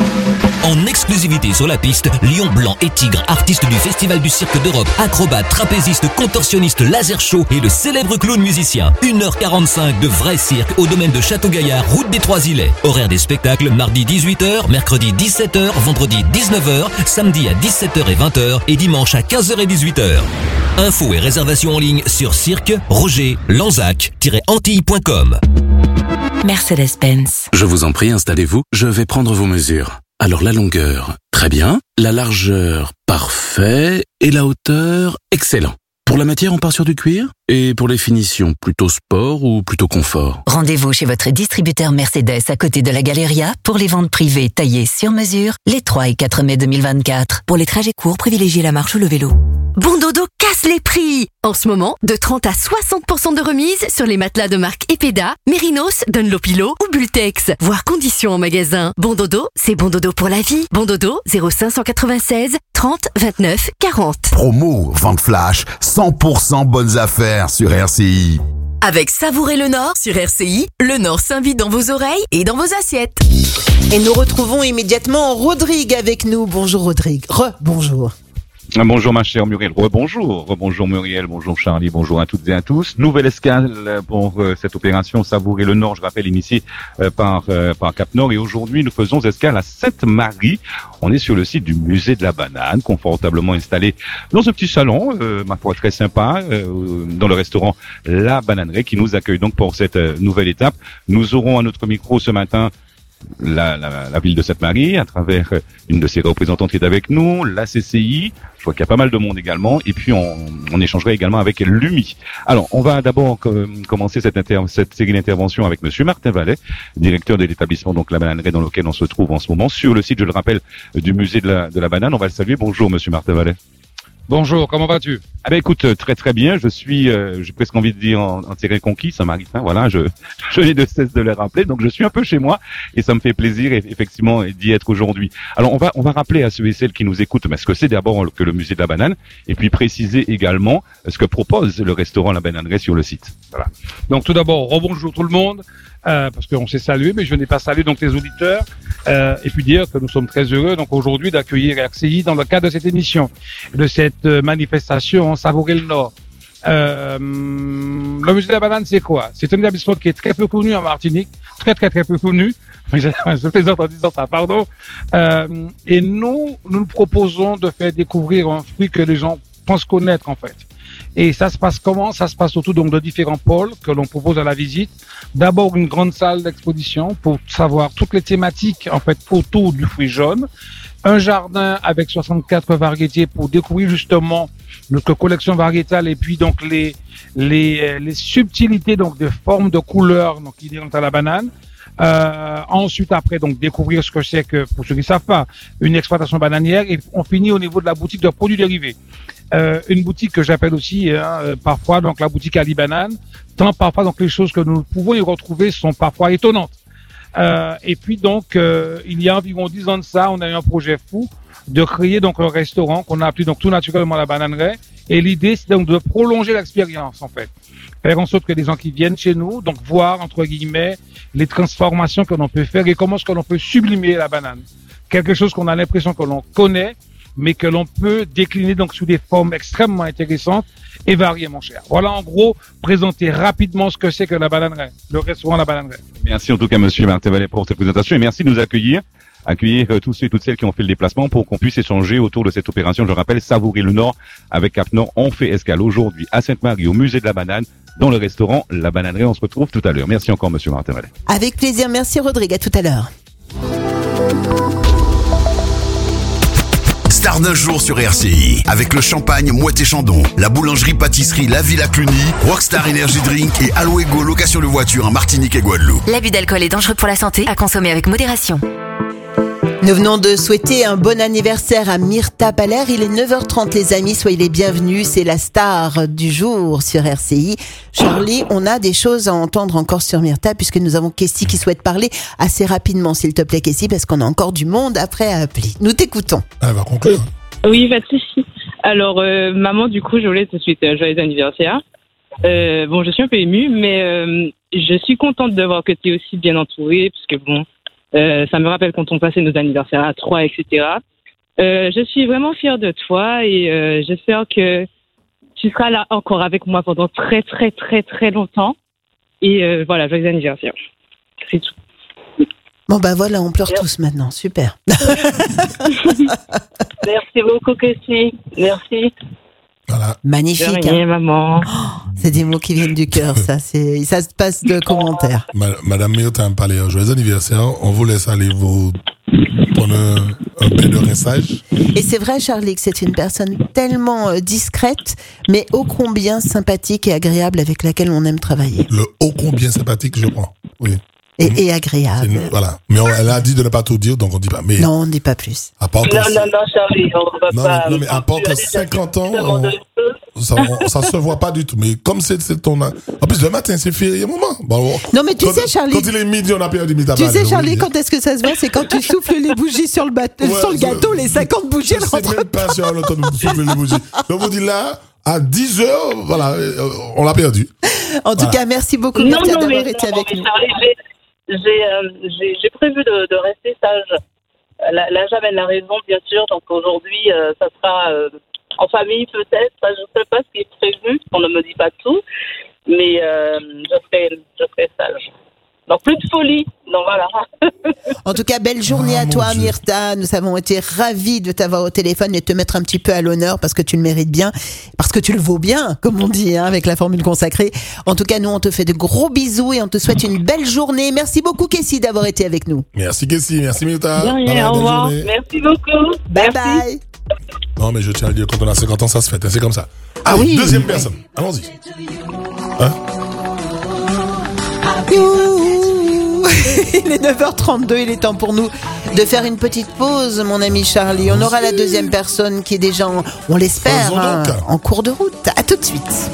En exclusivité sur la piste, Lion Blanc et Tigre, artistes du Festival du Cirque d'Europe, acrobates, trapézistes, contorsionnistes, laser show et le célèbre clown musicien. une heure quarante-cinq de vrai cirque au domaine de Château-Gaillard, route des Trois-Îlets. Horaire des spectacles, mardi dix-huit heures, mercredi dix-sept heures, vendredi dix-neuf heures, samedi à dix-sept heures et vingt heures et dimanche à quinze heures et dix-huit heures. Infos et réservations en ligne sur cirque roger lanzac tiret antille point com. Mercedes-Benz. Je vous en prie, installez-vous, je vais prendre vos mesures. Alors la longueur, très bien. La largeur, parfait. Et la hauteur, excellent. Pour la matière, on part sur du cuir. Et pour les finitions, plutôt sport ou plutôt confort? Rendez-vous chez votre distributeur Mercedes à côté de la Galeria pour les ventes privées taillées sur mesure les trois et quatre mai deux mille vingt-quatre. Pour les trajets courts, privilégiez la marche ou le vélo. Bon Dodo casse les prix. En ce moment, de trente à soixante pour cent de remise sur les matelas de marque Epeda, Mérinos, Dunlopilo ou Bultex. Voir conditions en magasin. Bon Dodo, c'est Bon Dodo pour la vie. Bon Dodo, zéro cinq cent quatre-vingt-seize trente vingt-neuf quarante. Promo, vente flash, cent pour cent bonnes affaires sur R C I. Avec Savourer le Nord sur R C I, le Nord s'invite dans vos oreilles et dans vos assiettes. Et nous retrouvons immédiatement Rodrigue avec nous. Bonjour Rodrigue. Re-bonjour. Bonjour ma chère Muriel, rebonjour, rebonjour Muriel, bonjour Charlie, bonjour à toutes et à tous. Nouvelle escale pour euh, cette opération Savourer le Nord, je rappelle, initiée euh, par euh, par Cap Nord, et aujourd'hui nous faisons escale à Sainte-Marie. On est sur le site du musée de la banane, confortablement installé dans un petit salon, euh, ma foi très sympa, euh, dans le restaurant La Bananerie qui nous accueille donc pour cette euh, nouvelle étape. Nous aurons à notre micro ce matin La, la, la ville de Sainte-Marie, à travers une de ses représentantes qui est avec nous, la C C I, je vois qu'il y a pas mal de monde également, et puis on, on échangerait également avec l'U M I. Alors, on va d'abord commencer cette, inter cette série d'interventions avec Monsieur Martin Vallet, directeur de l'établissement, donc la Bananerie, dans lequel on se trouve en ce moment, sur le site, je le rappelle, du musée de la, de la banane. On va le saluer. Bonjour Monsieur Martin Vallet. Bonjour, comment vas-tu? Ah ben écoute, très très bien. Je suis, euh, j'ai presque envie de dire en, en terrain conquis, ça m'arrive. Hein, voilà, je, je n'ai de cesse de le rappeler. Donc je suis un peu chez moi et ça me fait plaisir effectivement d'y être aujourd'hui. Alors on va on va rappeler à ceux et celles qui nous écoutent, mais ce que c'est d'abord que le musée de la banane, et puis préciser également ce que propose le restaurant La Bananerie sur le site. Voilà. Donc tout d'abord, rebonjour tout le monde. Euh, parce qu'on s'est salué, mais je n'ai pas salué donc les auditeurs, euh, et puis dire que nous sommes très heureux donc aujourd'hui d'accueillir R C I dans le cadre de cette émission, de cette euh, manifestation Savourer le Nord. Euh, le musée de la banane, c'est quoi? C'est un établissement qui est très peu connu en Martinique, très très très peu connu. Je plaisante en disant ça, pardon. Euh, et nous, nous nous proposons de faire découvrir un fruit que les gens pensent connaître en fait. Et ça se passe comment? Ça se passe autour donc de différents pôles que l'on propose à la visite. D'abord une grande salle d'exposition pour savoir toutes les thématiques en fait autour du fruit jaune. Un jardin avec soixante-quatre variétés pour découvrir justement notre collection variétale et puis donc les les les subtilités donc de formes, de couleurs donc inhérentes à la banane. Euh, ensuite, après, donc, découvrir ce que c'est que, pour ceux qui ne savent pas, une exploitation bananière, et on finit au niveau de la boutique de produits dérivés. Euh, une boutique que j'appelle aussi, hein, euh, parfois, donc, la boutique Ali Banane, tant parfois, donc, les choses que nous pouvons y retrouver sont parfois étonnantes. Euh, et puis, donc, euh, il y a environ dix ans de ça, on a eu un projet fou de créer, donc, un restaurant qu'on a appelé, donc, tout naturellement La Bananerie. Et l'idée, c'est donc de prolonger l'expérience, en fait. Faire en sorte que les gens qui viennent chez nous, donc voir, entre guillemets, les transformations que l'on peut faire et comment est-ce que l'on peut sublimer la banane. Quelque chose qu'on a l'impression que l'on connaît, mais que l'on peut décliner donc sous des formes extrêmement intéressantes et variées, mon cher. Voilà, en gros, présenter rapidement ce que c'est que la bananerie, le restaurant La Bananerie. Merci en tout cas, Monsieur Martin Vallet, pour cette présentation et merci de nous accueillir accueillir euh, tous ceux et toutes celles qui ont fait le déplacement pour qu'on puisse échanger autour de cette opération. Je rappelle, Savourer le Nord avec Cap Nord. On fait escale aujourd'hui à Sainte-Marie au musée de la banane, dans le restaurant La Bananerie. On se retrouve tout à l'heure. Merci encore, monsieur Martin Vallet. Avec plaisir. Merci Rodrigue. À tout à l'heure. Star d'un jour sur R C I, avec le champagne Moët et Chandon, la boulangerie-pâtisserie La Villa Cluny, Rockstar Energy Drink et Alouego location de voiture en Martinique et Guadeloupe. L'abus d'alcool est dangereux pour la santé, à consommer avec modération. Nous venons de souhaiter un bon anniversaire à Myrta Paler. Il est neuf heures trente les amis, soyez les bienvenus. C'est la star du jour sur R C I. Charlie, on a des choses à entendre encore sur Myrta puisque nous avons Kessie qui souhaite parler assez rapidement, s'il te plaît Kessie, parce qu'on a encore du monde après à appeler. Nous t'écoutons. Elle va conclure. Oui, pas de souci. Alors, euh, maman, du coup, je voulais te souhaiter un joyeux anniversaire. Euh, bon, je suis un peu émue, mais euh, je suis contente de voir que tu es aussi bien entourée, parce que bon, euh, ça me rappelle quand on passait nos anniversaires à trois, et cetera. Euh, je suis vraiment fière de toi et euh, j'espère que tu seras là encore avec moi pendant très, très, très, très longtemps. Et euh, voilà, joyeux anniversaire. C'est tout. Bon bah voilà, on pleure tous maintenant, super. Merci beaucoup, Kessie. Merci. Voilà. Magnifique. De rien, hein. maman. Oh, c'est des mots qui viennent du cœur, ça. C'est, ça se passe de commentaires. Ma- Madame Myrta Paler, joyeux anniversaire. On vous laisse aller vous prendre un, un bain de rinçage. Et c'est vrai, Charlie, que c'est une personne tellement euh, discrète, mais ô combien sympathique et agréable avec laquelle on aime travailler. Le ô combien sympathique, je prends. Oui. Et, et agréable. Une, voilà. Mais on, elle a dit de ne pas tout dire, donc on dit pas. Mais non, on ne dit pas plus. À part non, non, non, Charlie, on ne va non, pas. Mais, non, mais à part que cinquante ans, on, ça, on, ça se voit pas du tout. Mais comme c'est, c'est ton. En plus, le matin, c'est férié moment. Bon, non, mais tu quand, sais, Charlie. Quand il est midi, on a perdu midi. Tu sais, Charlie, quand est-ce que ça se voit? C'est quand tu souffles les bougies sur le, bateau, ouais, sur le gâteau, je, les cinquante bougies, elles rentrent même pas. Sur le temps de souffler les bougies. Donc, vous dites là, à dix heures, voilà, on l'a perdu. En tout voilà. cas, merci beaucoup, non, Myrta, non, d'avoir mais, été non, avec mais nous. Charlie, j'ai, euh, j'ai, j'ai prévu de, de rester sage. La, la Jam, elle a raison, bien sûr. Donc aujourd'hui, euh, ça sera euh, en famille peut-être. Ça, je ne sais pas ce qui est prévu. On ne me dit pas tout. Mais euh, je, serai, je serai sage. Donc plus de folie. Donc voilà. En tout cas, belle journée oh, à toi, Dieu. Myrta. Nous avons été ravis de t'avoir au téléphone et de te mettre un petit peu à l'honneur parce que tu le mérites bien, parce que tu le vaux bien, comme on dit, hein, avec la formule consacrée. En tout cas, nous, on te fait de gros bisous et on te souhaite une belle journée. Merci beaucoup, Kessie, d'avoir été avec nous. Merci, Kessie. Merci, Myrta. Bien, bien, au revoir. Merci beaucoup. Bye Merci. bye. Non, mais je tiens à dire, quand on a cinquante ans, ça se fait. C'est comme ça. Ah Allez, oui. Deuxième personne. Allons-y. Hein? Il est neuf heures trente-deux, il est temps pour nous de faire une petite pause, mon ami Charlie. On aura la deuxième personne qui est déjà, en, on l'espère, hein, en cours de route. À tout de suite.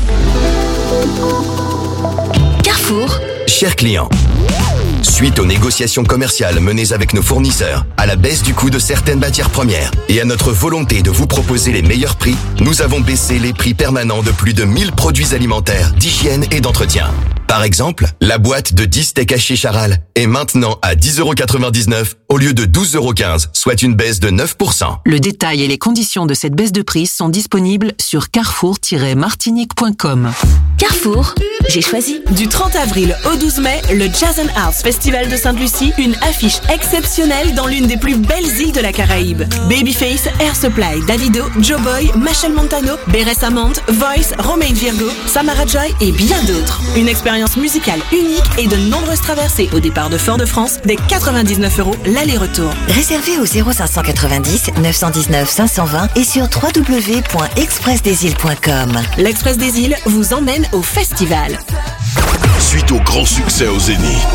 Carrefour. Chers clients, suite aux négociations commerciales menées avec nos fournisseurs, à la baisse du coût de certaines matières premières et à notre volonté de vous proposer les meilleurs prix, nous avons baissé les prix permanents de plus de mille produits alimentaires, d'hygiène et d'entretien. Par exemple, la boîte de dix steaks hachés Charal est maintenant à dix euros quatre-vingt-dix-neuf au lieu de douze euros quinze, soit une baisse de neuf pour cent. Le détail et les conditions de cette baisse de prix sont disponibles sur carrefour tiret martinique point com. Carrefour, j'ai choisi. Du trente avril au douze mai, le Jazz and Arts Festival de Sainte-Lucie, une affiche exceptionnelle dans l'une des plus belles îles de la Caraïbe. Babyface, Air Supply, Davido, Joe Boy, Machel Montano, Beres Hammond, Voice, Romain Virgo, Samara Joy et bien d'autres. Une expérience musicale unique et de nombreuses traversées au départ de Fort-de-France dès quatre-vingt-dix-neuf euros l'aller-retour. Réservé au zéro cinq cent quatre-vingt-dix neuf cent dix-neuf cinq cent vingt et sur w w w point express des îles point com. L'Express des îles vous emmène au festival. Suite au grand succès au Zénith,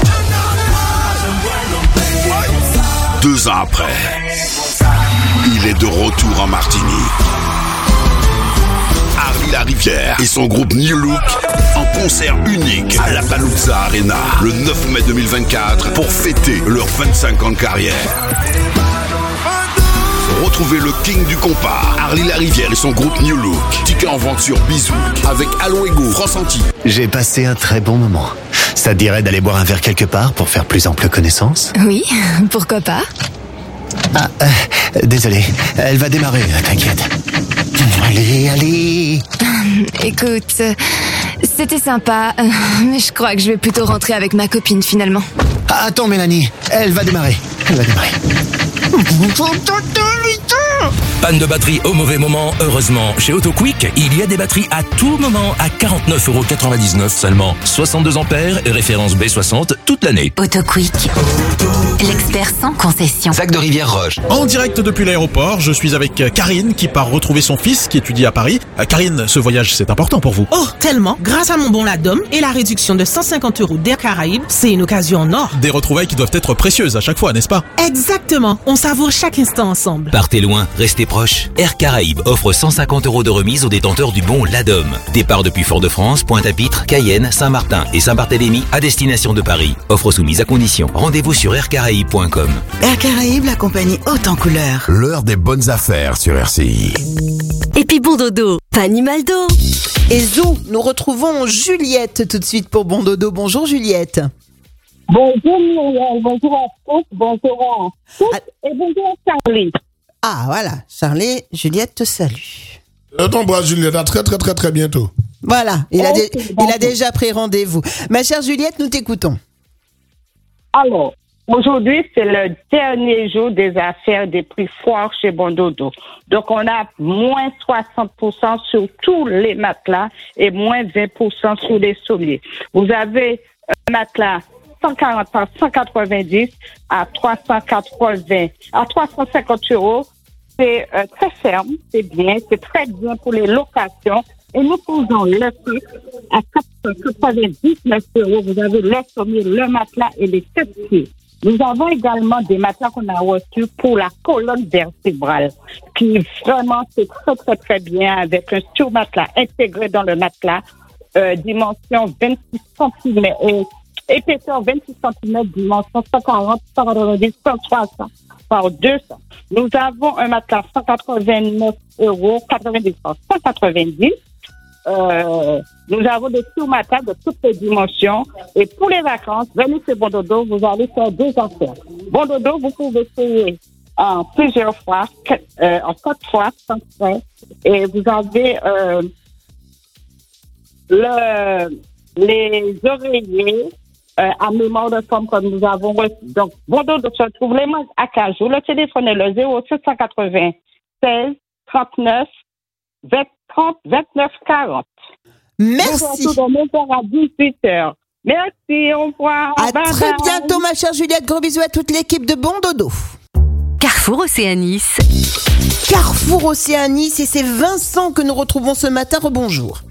deux ans après, il est de retour en Martinique. Harry Larivière et son groupe New Look en concert unique à la Palooza Arena le neuf mai deux mille vingt-quatre pour fêter leurs vingt-cinq ans de carrière. Retrouvez le king du compas, Harry Larivière et son groupe New Look. Ticket en vente sur Bisou avec Alouego, France Antilles. J'ai passé un très bon moment. Ça te dirait d'aller boire un verre quelque part pour faire plus ample connaissance? Oui, pourquoi pas? Ah, euh, désolé, elle va démarrer, t'inquiète. Allez, allez. Écoute, c'était sympa, mais je crois que je vais plutôt rentrer avec ma copine finalement. Attends, Mélanie, elle va démarrer. Elle va démarrer. Panne de batterie au mauvais moment, heureusement, chez AutoQuick, il y a des batteries à tout moment à quarante-neuf euros quatre-vingt-dix-neuf seulement. soixante-deux ampères et référence B soixante toute l'année. AutoQuick, l'expert sans concession. Sac de Rivière-Roche. En direct depuis l'aéroport, je suis avec Karine qui part retrouver son fils qui étudie à Paris. Euh, Karine, ce voyage c'est important pour vous. Oh, tellement. Grâce à mon bon Ladom et la réduction de cent cinquante euros d'Air Caraïbes, c'est une occasion en or. Des retrouvailles qui doivent être précieuses à chaque fois, n'est-ce pas? Exactement. On savoure chaque instant ensemble. Partez loin, restez proches. Air Caraïbes offre cent cinquante euros de remise aux détenteurs du bon Ladom. Départ depuis Fort-de-France, Pointe-à-Pitre, Cayenne, Saint-Martin et Saint-Barthélemy à destination de Paris. Offre soumise à condition. Rendez-vous sur air caraïbes point com. Air Caraïbes, la compagnie haute en couleur. L'heure des bonnes affaires sur R C I. Et puis bon dodo, pas animal d'eau. Et Zou, nous retrouvons Juliette tout de suite pour Bon Dodo. Bonjour Juliette. Bonjour Muriel, bonjour à tous, bonjour à tous et bonjour à Charlie. Ah voilà, Charlie, Juliette te salue. Je t'embrasse Juliette, à très très très très bientôt. Voilà, il a, dé- il a déjà pris rendez-vous. Ma chère Juliette, nous t'écoutons. Alors, aujourd'hui, c'est le dernier jour des affaires des prix forts chez Bon Dodo. Donc, on a moins soixante pour cent sur tous les matelas et moins vingt pour cent sur les sommiers. Vous avez un matelas cent quarante par cent quatre-vingt-dix à trois cent quatre-vingts, à trois cent cinquante euros. C'est euh, très ferme, c'est bien, c'est très bien pour les locations. Et nous faisons le prix à quatre cent quatre-vingt-dix-neuf euros. Vous avez le sommier, le matelas et les sept pieds. Nous avons également des matelas qu'on a reçus pour la colonne vertébrale, qui vraiment, c'est très, très, très bien avec un surmatelas intégré dans le matelas, euh, dimension vingt-six centimètres, et épaisseur vingt-six centimètres, dimension cent quarante, cent quatre-vingt-dix, cent soixante par deux cents. Nous avons un matelas cent quatre-vingt-neuf euros, quatre-vingt-dix par cent quatre-vingt-dix. Euh, nous avons des sous-matelas de toutes les dimensions. Et pour les vacances, venez chez Bon Dodo, vous allez faire deux affaires. Bon Dodo, vous pouvez payer en plusieurs fois, quatre, euh, en quatre fois, sans frais. Et vous avez euh, le, les oreillers euh, à mémoire de forme comme nous avons reçu. Donc, Bon Dodo se trouve les mains à Cajou. Le téléphone est le zéro sept cent quatre-vingt-seize trente-neuf vingt trente vingt-neuf quarante. Merci. Nous de neuf heures à dix-huit heures. Merci, au revoir. À bye très bye. bientôt, ma chère Juliette. Gros bisous à toute l'équipe de Bon Dodo. Carrefour Océanis. Carrefour Océanis, et c'est Vincent que nous retrouvons ce matin. Rebonjour.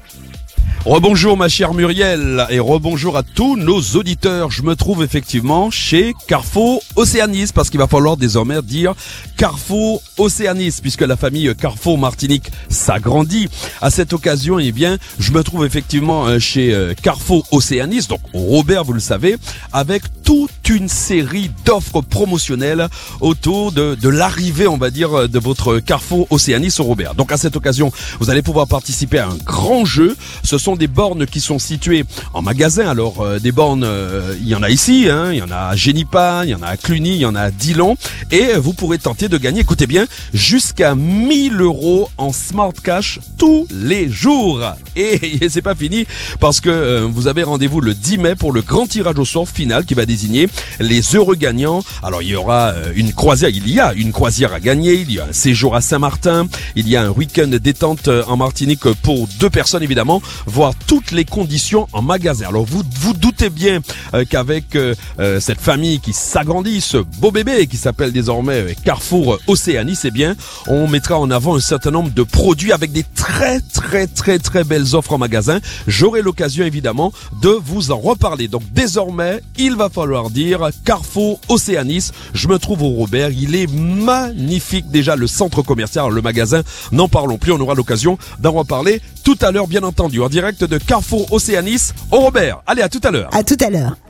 Rebonjour ma chère Muriel et rebonjour à tous nos auditeurs. Je me trouve effectivement chez Carrefour Océanis parce qu'il va falloir désormais dire Carrefour Océanis puisque la famille Carrefour Martinique s'agrandit. À cette occasion, eh bien, je me trouve effectivement chez Carrefour Océanis, donc Robert, vous le savez, avec toute une série d'offres promotionnelles autour de, de l'arrivée, on va dire, de votre Carrefour Océanis au Robert. Donc à cette occasion, vous allez pouvoir participer à un grand jeu. Ce sont des bornes qui sont situées en magasin. Alors euh, des bornes, euh, il y en a ici, hein, il y en a à Génipa, il y en a à Cluny, il y en a à Dillon, et vous pourrez tenter de gagner, écoutez bien, jusqu'à mille euros en smart cash tous les jours. Et, et c'est pas fini parce que euh, vous avez rendez-vous le dix mai pour le grand tirage au sort final qui va désigner les heureux gagnants. Alors il y aura euh, une croisière, il y a une croisière à gagner, il y a un séjour à Saint-Martin, il y a un week-end détente en Martinique pour deux personnes évidemment, voir toutes les conditions en magasin. Alors vous vous doutez bien euh, qu'avec euh, euh, cette famille qui s'agrandit, ce beau bébé qui s'appelle désormais Carrefour Océanis, eh bien on mettra en avant un certain nombre de produits avec des très très très très belles offres en magasin. J'aurai l'occasion évidemment de vous en reparler. Donc désormais, il va falloir dire Carrefour Océanis. Je me trouve au Robert, il est magnifique déjà le centre commercial, le magasin, n'en parlons plus, on aura l'occasion d'en reparler tout à l'heure bien entendu en direct de Carrefour Océanis au Robert. Allez, à tout à l'heure. À tout à l'heure.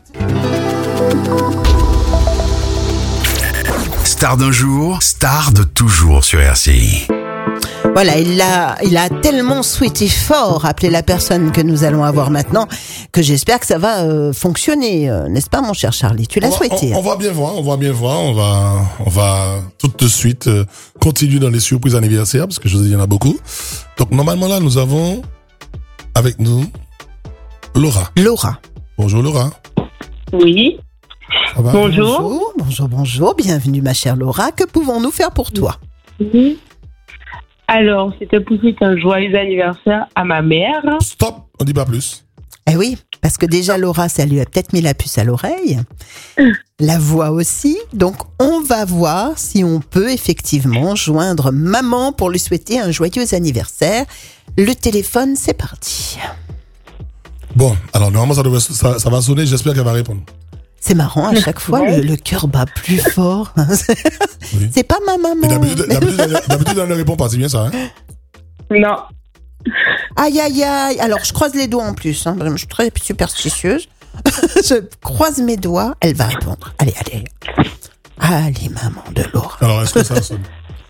Star d'un jour, star de toujours sur R C I. Voilà, il a, il a tellement souhaité fort appeler la personne que nous allons avoir maintenant que j'espère que ça va euh, fonctionner, euh, n'est-ce pas mon cher Charlie? Tu l'as on va, souhaité. On, on va bien voir, on va bien voir, on va, on va tout de suite euh, continuer dans les surprises anniversaires parce que je vous ai dit, il y en a beaucoup. Donc normalement là, nous avons avec nous Laura. Laura. Bonjour Laura. Oui. Ça va? Bonjour. Bonjour. bonjour, bonjour. Bienvenue, ma chère Laura. Que pouvons-nous faire pour toi? Oui. Alors, c'était pour souhaiter un joyeux anniversaire à ma mère. Stop, on dit pas plus. Eh oui, parce que déjà, Laura, ça lui a peut-être mis la puce à l'oreille. La voix aussi. Donc, on va voir si on peut effectivement joindre maman pour lui souhaiter un joyeux anniversaire. Le téléphone, c'est parti. Bon, alors normalement, ça, devrait, ça, ça va sonner. J'espère qu'elle va répondre. C'est marrant, à chaque fois, le, le cœur bat plus fort. Oui. C'est pas ma maman. Et d'habitude, d'habitude, d'habitude, elle ne répond pas, c'est bien ça, hein? Non. Aïe, aïe, aïe. Alors, je croise les doigts en plus. Hein. Je suis très superstitieuse. Je croise mes doigts. Elle va répondre. Allez, allez. Allez, maman de Laura. Alors, est-ce que ça sonne?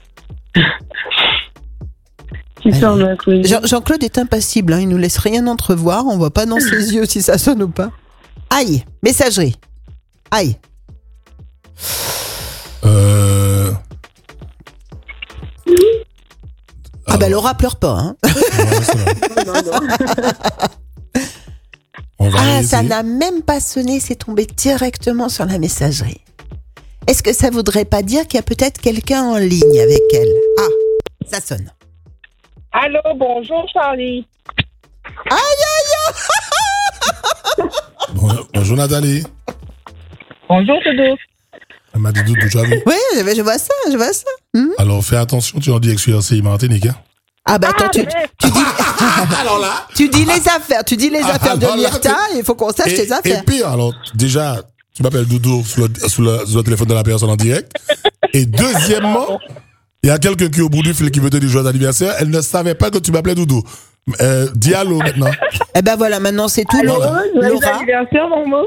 Jean- Jean-Claude est impassible. Hein. Il nous laisse rien entrevoir. On voit pas dans ses yeux si ça sonne ou pas. Aïe. Messagerie. Aïe. Euh... Ah bah Laura pleure pas. Hein. On va ah, essayer. ça n'a même pas sonné, c'est tombé directement sur la messagerie. Est-ce que ça voudrait pas dire qu'il y a peut-être quelqu'un en ligne avec elle? Ah, ça sonne. Allô, bonjour Charlie. Aïe, aïe, aïe. Bon, bonjour Nathalie. Bonjour Doudou. Elle m'a dit Doudou, tu as vu? Oui, je, je vois ça, je vois ça. Hmm? Alors fais attention, tu en dis que je suis R C I Martinique. Hein? Ah bah attends, tu, tu dis... alors là, tu dis les affaires, tu dis les affaires de Myrta, il faut qu'on sache et, tes affaires. Et pire, alors déjà, tu m'appelles Doudou sur le, sur, le, sur le téléphone de la personne en direct. Et deuxièmement, il y a quelqu'un qui est au bout du fil qui veut te dire joyeux anniversaire. Elle ne savait pas que tu m'appelais Doudou. Euh, dis allô maintenant. Eh ben voilà, maintenant c'est tout. Allô, Laura. joyeux Laura. anniversaire mon mot.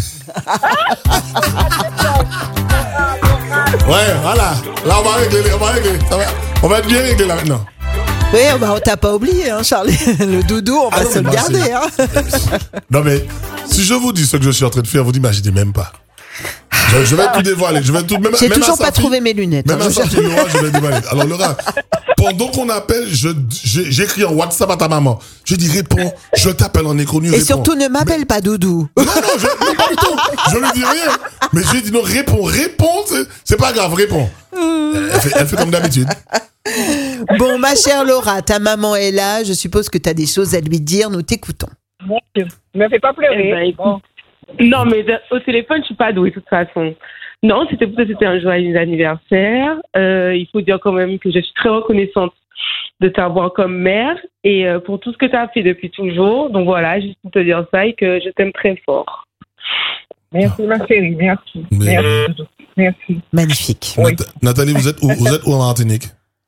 Ouais, voilà. Là, on va régler, on va régler. Ça va, on va être bien réglé là maintenant. Oui, bah, on t'a pas oublié, hein, Charlie. Le doudou, on va ah non, se le bah, garder. c'est... Hein. Non, mais si je vous dis ce que je suis en train de faire, vous n'imaginez même pas. Je, je vais tout dévoiler. Je vais tout, même, J'ai même toujours à sa pas fille, trouvé mes lunettes. Même hein, à sa fille, Laura, je vais dévoiler. Alors, Laura, pendant qu'on appelle, je, je, j'écris en WhatsApp à ta maman. Je dis, réponds, je t'appelle en éconnu, Et réponds. surtout, ne m'appelle mais... pas Doudou. Non, non, je, non, pas du tout. Je ne dis rien. Mais je lui dis, non, réponds, réponds. C'est, c'est pas grave, réponds. Elle fait, elle fait comme d'habitude. Bon, ma chère Laura, ta maman est là. Je suppose que tu as des choses à lui dire. Nous t'écoutons. Bon, ne me fais pas pleurer. Eh ben, bon. Non, mais au téléphone, je suis pas douée de toute façon. Non, c'était pour ça que c'était un joyeux anniversaire. Euh, il faut dire quand même que je suis très reconnaissante de t'avoir comme mère et euh, pour tout ce que tu as fait depuis toujours. Donc voilà, juste pour te dire ça et que je t'aime très fort. Merci ma chérie, merci. Mais... Merci. Merci. Magnifique. Oui. Nat- Nathalie, vous êtes où, vous êtes où en Martinique?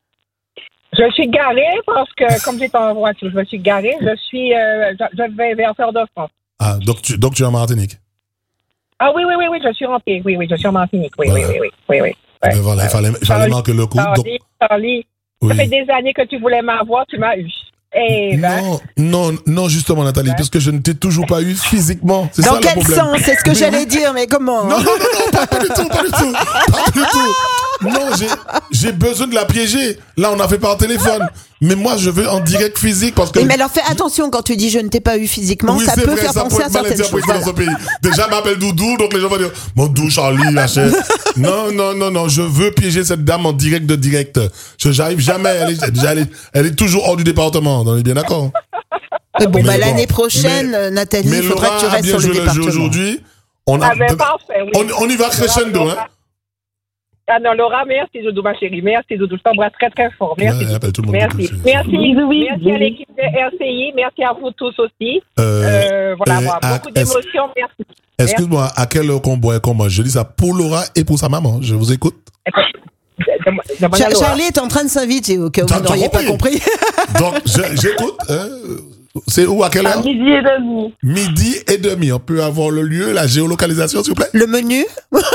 Je suis garée parce que, comme j'étais en voiture, je me suis garée. Je suis, euh, je, je vais vers Fort-de-France. Ah, donc tu, donc tu es en Martinique? Ah oui, oui, oui, oui, je suis rentrée. Oui, oui, je suis en Martinique. Oui, voilà. oui, oui, oui, oui, oui. Ben voilà, il fallait, il fallait marquer le coup. Charlie, donc... Charlie, oui. Ça fait des années que tu voulais m'avoir, tu m'as eu. Eh ben. Non, non, non, justement, Nathalie, ouais. Parce que je ne t'ai toujours pas eu physiquement. C'est Dans ça, quel le problème. sens? C'est ce que mais j'allais oui. dire, mais comment? Non, non, non, non, pas, pas du tout, pas du tout. Pas du tout. Non, j'ai, j'ai besoin de la piéger. Là, on a fait par téléphone. Mais moi, je veux en direct physique parce que. Oui, mais alors fais attention quand tu dis je ne t'ai pas eu physiquement, oui, ça peut vrai, faire ça penser à certaines choses. Voilà. Dans ce pays. Déjà, m'appelle Doudou, donc les gens vont dire, mon Doudou, Charlie, la chère. Non, non, non, non, je veux piéger cette dame en direct de direct. Je, j'arrive jamais, elle est, elle est, elle est toujours hors du département. On est bien d'accord? Mais bon, mais bah, bon, l'année prochaine, mais, Nathalie, mais il faudra Laura que tu restes sur le joué département. Le jeu aujourd'hui. On a, ah ben, parfait, oui. on, on y va crescendo, hein. Ah non, Laura, merci Doudou, ma chérie. Merci Doudou, je t'embrasse très très fort. Merci. Ouais, appelle tout le monde merci. Doudou, merci. Bisous, oui. Merci à l'équipe de R C I. Merci à vous tous aussi. Euh, euh, voilà, euh, moi, à, beaucoup d'émotions. Merci. Excuse-moi, à quelle heure qu'on boit et qu'on mange? Je dis ça pour Laura et pour sa maman. Je vous écoute. Char- Charlie est en train de s'inviter au cas où vous n'auriez pas compris. Donc, je, j'écoute. Hein. C'est où, à quelle heure? À midi et demi. Midi et demi. On peut avoir le lieu, la géolocalisation, s'il vous plaît? Le menu?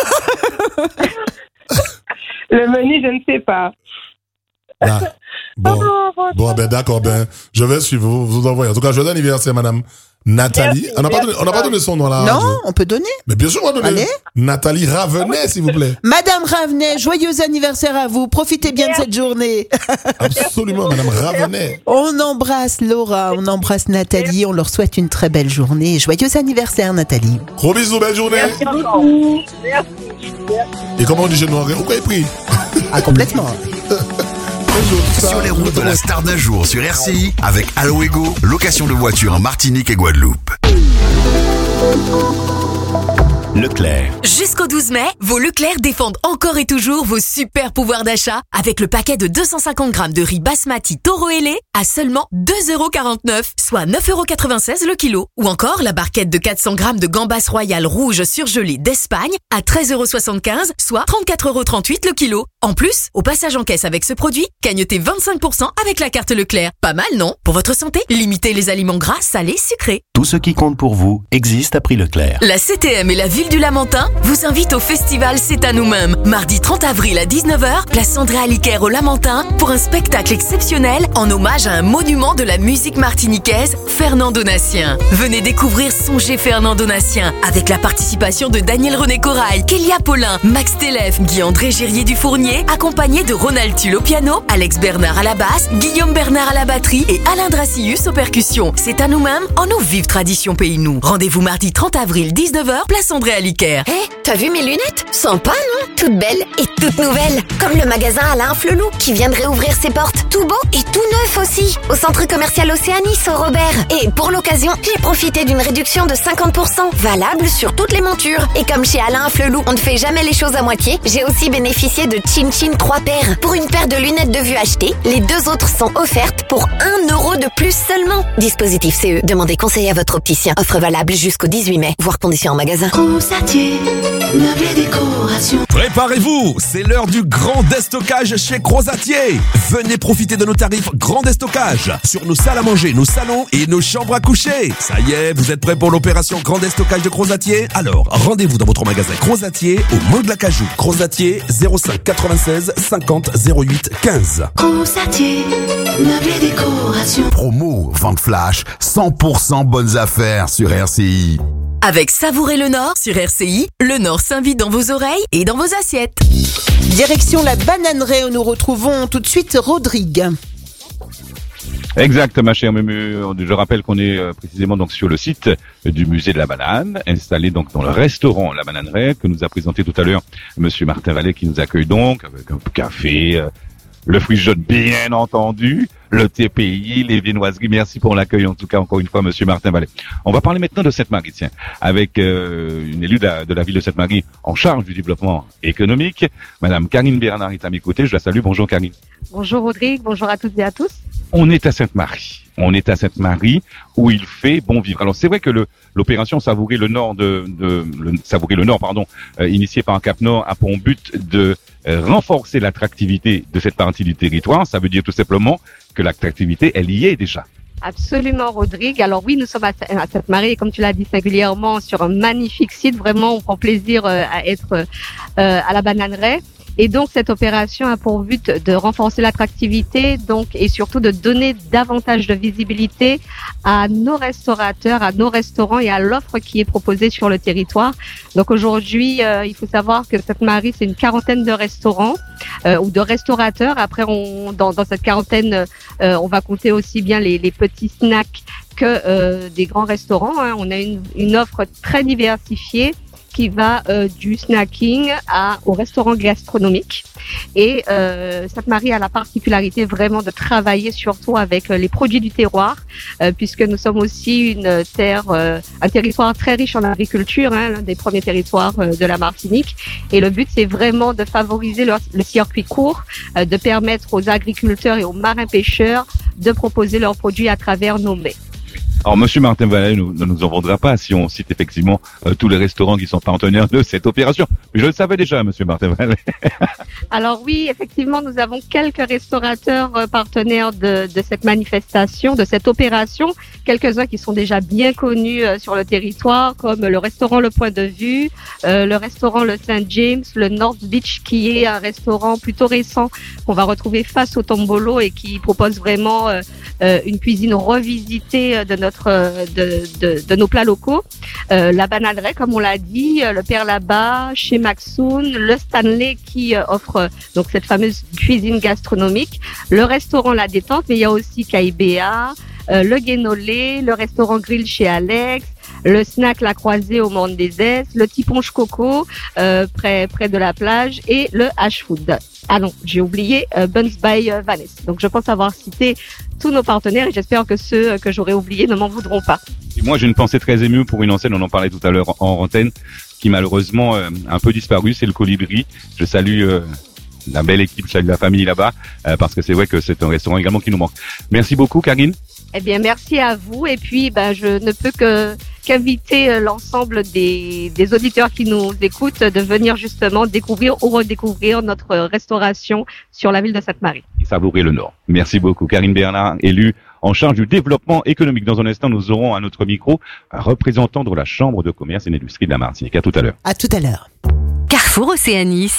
Le menu, je ne sais pas. Ah, bon, bon, ben d'accord, ben je vais suivre, vous, vous envoyer. En tout cas, joyeux anniversaire, madame Nathalie. Merci, on n'a pas, donné, on n'a pas donné son nom là. Non, on peut donner. Mais bien sûr, on va donner. Allez. Nathalie Ravenet, s'il vous plaît. Madame Ravenet, joyeux anniversaire à vous. Profitez bien Merci. de cette journée. Absolument, madame Ravenet. On embrasse Laura, on embrasse Nathalie, on leur souhaite une très belle journée. Joyeux anniversaire, Nathalie. Gros bisous, belle journée. Merci beaucoup. Merci. Et comment on dit jeune noir? Ou quoi, il prie? Ah, complètement. Sur les routes de la star d'un jour sur R C I avec Aloego, location de voitures en Martinique et Guadeloupe. Leclerc. Jusqu'au douze mai, vos Leclerc défendent encore et toujours vos super pouvoirs d'achat avec le paquet de deux cent cinquante grammes de riz basmati taureau ailé à seulement deux euros quarante-neuf, soit neuf euros quatre-vingt-seize le kilo. Ou encore la barquette de quatre cents grammes de gambas royales rouges surgelées d'Espagne à treize euros soixante-quinze, soit trente-quatre euros trente-huit le kilo. En plus, au passage en caisse avec ce produit, gagnez vingt-cinq pour cent avec la carte Leclerc. Pas mal, non? Pour votre santé, limitez les aliments gras, salés, sucrés. Tout ce qui compte pour vous existe à prix Leclerc. La C T M et la ville du Lamentin vous invitent au festival C'est à nous-mêmes. Mardi trente avril à dix-neuf heures, place André Aliquer au Lamentin pour un spectacle exceptionnel en hommage à un monument de la musique martiniquaise, Fernand Donatien. Venez découvrir Songer Fernand Donatien avec la participation de Daniel René Corail, Kélia Paulin, Max Télève, Guy-André Gérier du Fournier, accompagné de Ronald Tulle au piano, Alex Bernard à la basse, Guillaume Bernard à la batterie et Alain Dracius aux percussions. C'est à nous-mêmes en nos vives traditions pays nous. Rendez-vous mardi trente avril dix-neuf heures, place André Aliquer. Hé, hey, t'as vu mes lunettes? Sympa, non? Toutes belles et toutes nouvelles. Comme le magasin Alain Flelou qui vient de réouvrir ses portes. Tout beau et tout neuf aussi. Au centre commercial Océanis au Robert. Et pour l'occasion, j'ai profité d'une réduction de cinquante pour cent valable sur toutes les montures. Et comme chez Alain Flelou, on ne fait jamais les choses à moitié, j'ai aussi bénéficié de Chin Chin trois paires. Pour une paire de lunettes de vue achetées, les deux autres sont offertes pour un euro de plus seulement. Dispositif C E. Demandez conseil à votre opticien. Offre valable jusqu'au dix-huit mai. Voir conditions en magasin. Crozatier, meubles et décorations. Préparez-vous, c'est l'heure du grand déstockage chez Crozatier. Venez profiter de nos tarifs grand déstockage sur nos salles à manger, nos salons et nos chambres à coucher. Ça y est, vous êtes prêts pour l'opération grand déstockage de Crozatier? Alors, rendez-vous dans votre magasin Crozatier au Mont de l'Acajou. Crozatier zéro cinq quatre-vingt-seize cinquante zéro huit quinze. Crozatier, meubles et décorations. Promo, vente flash, cent pour cent bonnes affaires sur R C I. Avec Savourer le Nord sur R C I, le Nord s'invite dans vos oreilles et dans vos assiettes. Direction la Bananeraie où nous retrouvons tout de suite Rodrigue. Exact, ma chère Mému. Je rappelle qu'on est précisément donc sur le site du musée de la banane, installé donc dans le restaurant La Bananeraie que nous a présenté tout à l'heure Monsieur Martin Vallée, qui nous accueille donc avec un café, le fruit jaune bien entendu, le T P I, les viennoiseries. Merci pour l'accueil en tout cas encore une fois Monsieur Martin Vallée. On va parler maintenant de Sainte-Marie, tiens, avec euh, une élue de la, de la ville de Sainte-Marie en charge du développement économique, Madame Karine Bernard est à mes côtés. Je la salue. Bonjour Karine. Bonjour Rodrigue, bonjour à toutes et à tous. On est à Sainte-Marie. On est à Sainte-Marie où il fait bon vivre. Alors c'est vrai que le, l'opération Savourer le Nord de, de le, Savourer le Nord, pardon, euh, initiée par Cap Nord, a pour but de euh, renforcer l'attractivité de cette partie du territoire. Ça veut dire tout simplement que l'attractivité, elle y est déjà. Absolument, Rodrigue. Alors oui, nous sommes à Sainte-Marie, et comme tu l'as dit singulièrement, sur un magnifique site. Vraiment, on prend plaisir euh, à être euh, à la Bananeraie. Et donc, cette opération a pour but de renforcer l'attractivité, donc, et surtout de donner davantage de visibilité à nos restaurateurs, à nos restaurants et à l'offre qui est proposée sur le territoire. Donc, aujourd'hui, euh, il faut savoir que Sainte-Marie, c'est une quarantaine de restaurants euh, ou de restaurateurs. Après, on, dans, dans cette quarantaine, euh, on va compter aussi bien les, les petits snacks que euh, des grands restaurants. Hein. On a une, une offre très diversifiée qui va euh, du snacking à, au restaurant gastronomique. Et euh, Sainte-Marie a la particularité vraiment de travailler surtout avec euh, les produits du terroir, euh, puisque nous sommes aussi une terre, euh, un territoire très riche en agriculture, hein, l'un des premiers territoires euh, de la Martinique. Et le but, c'est vraiment de favoriser le, le circuit court, euh, de permettre aux agriculteurs et aux marins-pêcheurs de proposer leurs produits à travers nos mets. Alors, Monsieur Martin Vallée ne nous, nous en vaudra pas si on cite effectivement euh, tous les restaurants qui sont partenaires de cette opération. Mais je le savais déjà, Monsieur Martin Vallée. Alors oui, effectivement, nous avons quelques restaurateurs euh, partenaires de, de cette manifestation, de cette opération. Quelques-uns qui sont déjà bien connus euh, sur le territoire, comme le restaurant Le Point de Vue, euh, le restaurant Le Saint James, le North Beach, qui est un restaurant plutôt récent qu'on va retrouver face au Tombolo et qui propose vraiment euh, euh, une cuisine revisitée de notre De, de, de nos plats locaux. Euh, la Bananeraie, comme on l'a dit, le Père Là-bas, chez Maxoun, le Stanley qui euh, offre donc cette fameuse cuisine gastronomique, le restaurant La Détente, mais il y a aussi Kaibéa, euh, le Guénolé, le restaurant Grill chez Alex, le snack La Croisée au Morne des Esses, le Tiponche Coco euh, près près de la plage et le Hash Food. Ah non, j'ai oublié euh, Buns by euh, Vanessa. Donc je pense avoir cité tous nos partenaires et j'espère que ceux que j'aurais oubliés ne m'en voudront pas. Et moi, j'ai une pensée très émue pour une enseigne, on en parlait tout à l'heure en antenne, qui malheureusement euh, a un peu disparu, c'est le Colibri. Je salue euh, la belle équipe, je salue la famille là-bas, euh, parce que c'est vrai que c'est un restaurant également qui nous manque. Merci beaucoup, Karine. Eh bien, merci à vous. Et puis, ben, je ne peux que qu'inviter euh, l'ensemble des, des auditeurs qui nous écoutent de venir justement découvrir ou redécouvrir notre restauration sur la ville de Sainte-Marie. Savourer le Nord. Merci beaucoup, Karine Bernard, élue en charge du développement économique. Dans un instant, nous aurons à notre micro un représentant de la Chambre de commerce et d'industrie de la Martinique. À tout à l'heure. À tout à l'heure. Carrefour Océanis.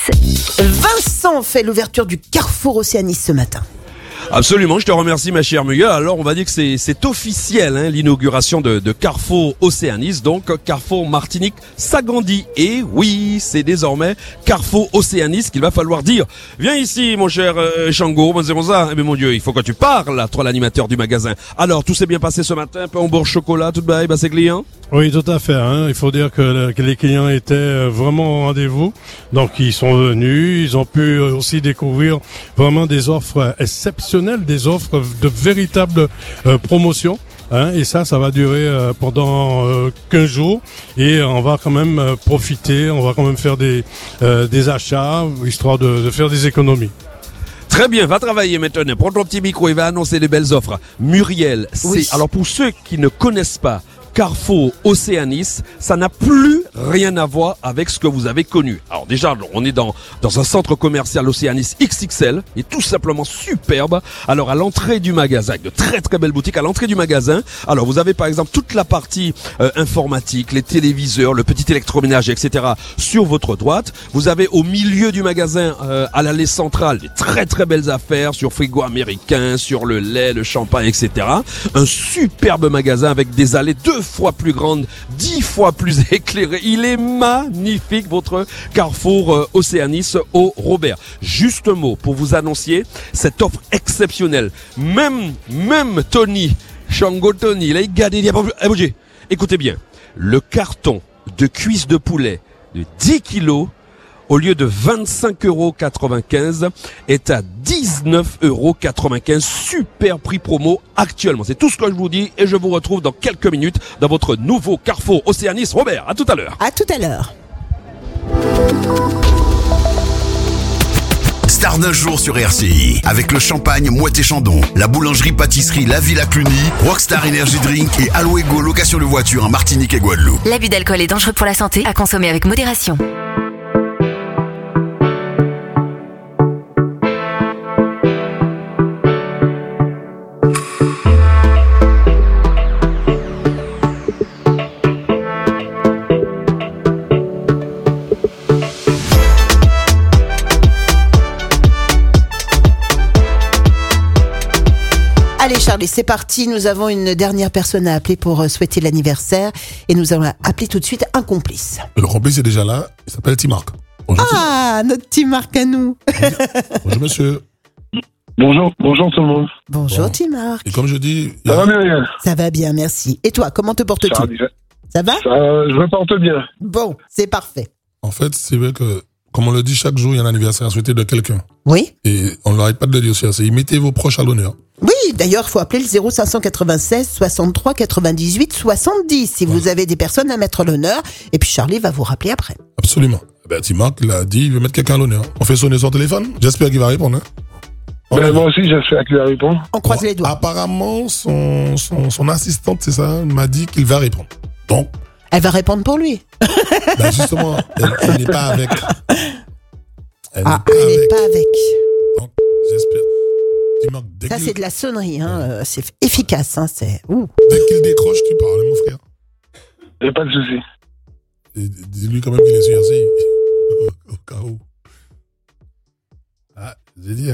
Vincent fait l'ouverture du Carrefour Océanis ce matin. Absolument, je te remercie ma chère Muga. Alors on va dire que c'est c'est officiel, hein, l'inauguration de, de Carrefour Océanis, donc Carrefour Martinique s'agrandit. Et oui, c'est désormais Carrefour Océanis qu'il va falloir dire. Viens ici mon cher euh, Shango, bon, c'est bon ça. Eh bien mon Dieu, il faut que tu parles, toi l'animateur du magasin. Alors tout s'est bien passé ce matin, pain au beurre chocolat, tout bail, bah c'est clients. Oui, tout à fait. Hein. Il faut dire que, que les clients étaient vraiment au rendez-vous. Donc, ils sont venus. Ils ont pu aussi découvrir vraiment des offres exceptionnelles, des offres de véritables euh, promotions. Hein, et ça, ça va durer euh, pendant euh, quinze jours. Et on va quand même euh, profiter. On va quand même faire des, euh, des achats, histoire de, de faire des économies. Très bien, va travailler maintenant. Prends ton petit micro, il va annoncer les belles offres. Muriel, c'est Oui. alors pour ceux qui ne connaissent pas Carrefour Océanis, ça n'a plus rien à voir avec ce que vous avez connu. Alors déjà, on est dans dans un centre commercial Océanis X X L, et tout simplement superbe. Alors à l'entrée du magasin, de très très belles boutiques, à l'entrée du magasin, alors vous avez par exemple toute la partie euh, informatique, les téléviseurs, le petit électroménager, et cetera sur votre droite. Vous avez au milieu du magasin, euh, à l'allée centrale, des très très belles affaires sur frigo américain, sur le lait, le champagne, et cetera. Un superbe magasin avec des allées deux fois plus grandes, dix fois plus éclairées. Il est magnifique, votre Carrefour euh, Océanis au Robert. Juste un mot pour vous annoncer cette offre exceptionnelle. Même, même Tony, Shango Tony, là, il garde, il y a pas plus. Eh, bougez. Écoutez bien. Le carton de cuisses de poulet de dix kilos, au lieu de vingt-cinq euros quatre-vingt-quinze, est à dix-neuf euros quatre-vingt-quinze. Super prix promo actuellement. C'est tout ce que je vous dis et je vous retrouve dans quelques minutes dans votre nouveau Carrefour Océanis Robert. À tout à l'heure. À tout à l'heure. Star d'un jour sur R C I, avec le champagne Moët et Chandon, la boulangerie-pâtisserie La Villa Cluny, Rockstar Energy Drink et Alouego location de voiture en Martinique et Guadeloupe. L'abus d'alcool est dangereux pour la santé, à consommer avec modération. Allez Charlie, c'est parti. Nous avons une dernière personne à appeler pour souhaiter l'anniversaire et nous allons appeler tout de suite un complice. Le complice est déjà là. Il s'appelle Timarc. Bonjour. Ah, notre petit Marc à nous. Bonjour monsieur. Bonjour, bonjour tout le monde. Bonjour Bon. Timarc. Et comme je dis, Ça va bien, Ça va bien, merci. Et toi, comment te portes-tu? Ça, Ça va ça, je me porte bien. Bon, c'est parfait. en fait, c'est vrai que, comme on le dit chaque jour, il y a un anniversaire à souhaiter de quelqu'un. Oui. Et on n'arrête pas de le dire sur R C I. Mettez vos proches à l'honneur. Oui, d'ailleurs, il faut appeler le zéro cinq cent quatre-vingt-seize soixante-trois quatre-vingt-dix-huit soixante-dix si vous avez des personnes à mettre à l'honneur. Et puis Charlie va vous rappeler après. Absolument. Eh ben, Timarc, il a dit, il veut mettre quelqu'un à l'honneur. On fait sonner son téléphone. J'espère qu'il va répondre, hein. Ben, moi aussi, j'espère qu'il va répondre. On croise les doigts. Apparemment, son, son, son assistante, c'est ça, m'a dit qu'il va répondre. Donc, Elle va répondre pour lui. ben justement, elle, elle n'est pas avec. Elle Ah, n'est pas elle avec. n'est pas avec. Donc, j'espère. Timarc, dès Ça, qu'il- c'est de la sonnerie, hein. euh, C'est efficace, hein. C'est. Ouh. Dès qu'il décroche, tu parles, mon frère. Il n'y a pas de souci. Et dis-lui quand même qu'il est sur R C I. Au, au cas où. Ah, j'ai dit, hein.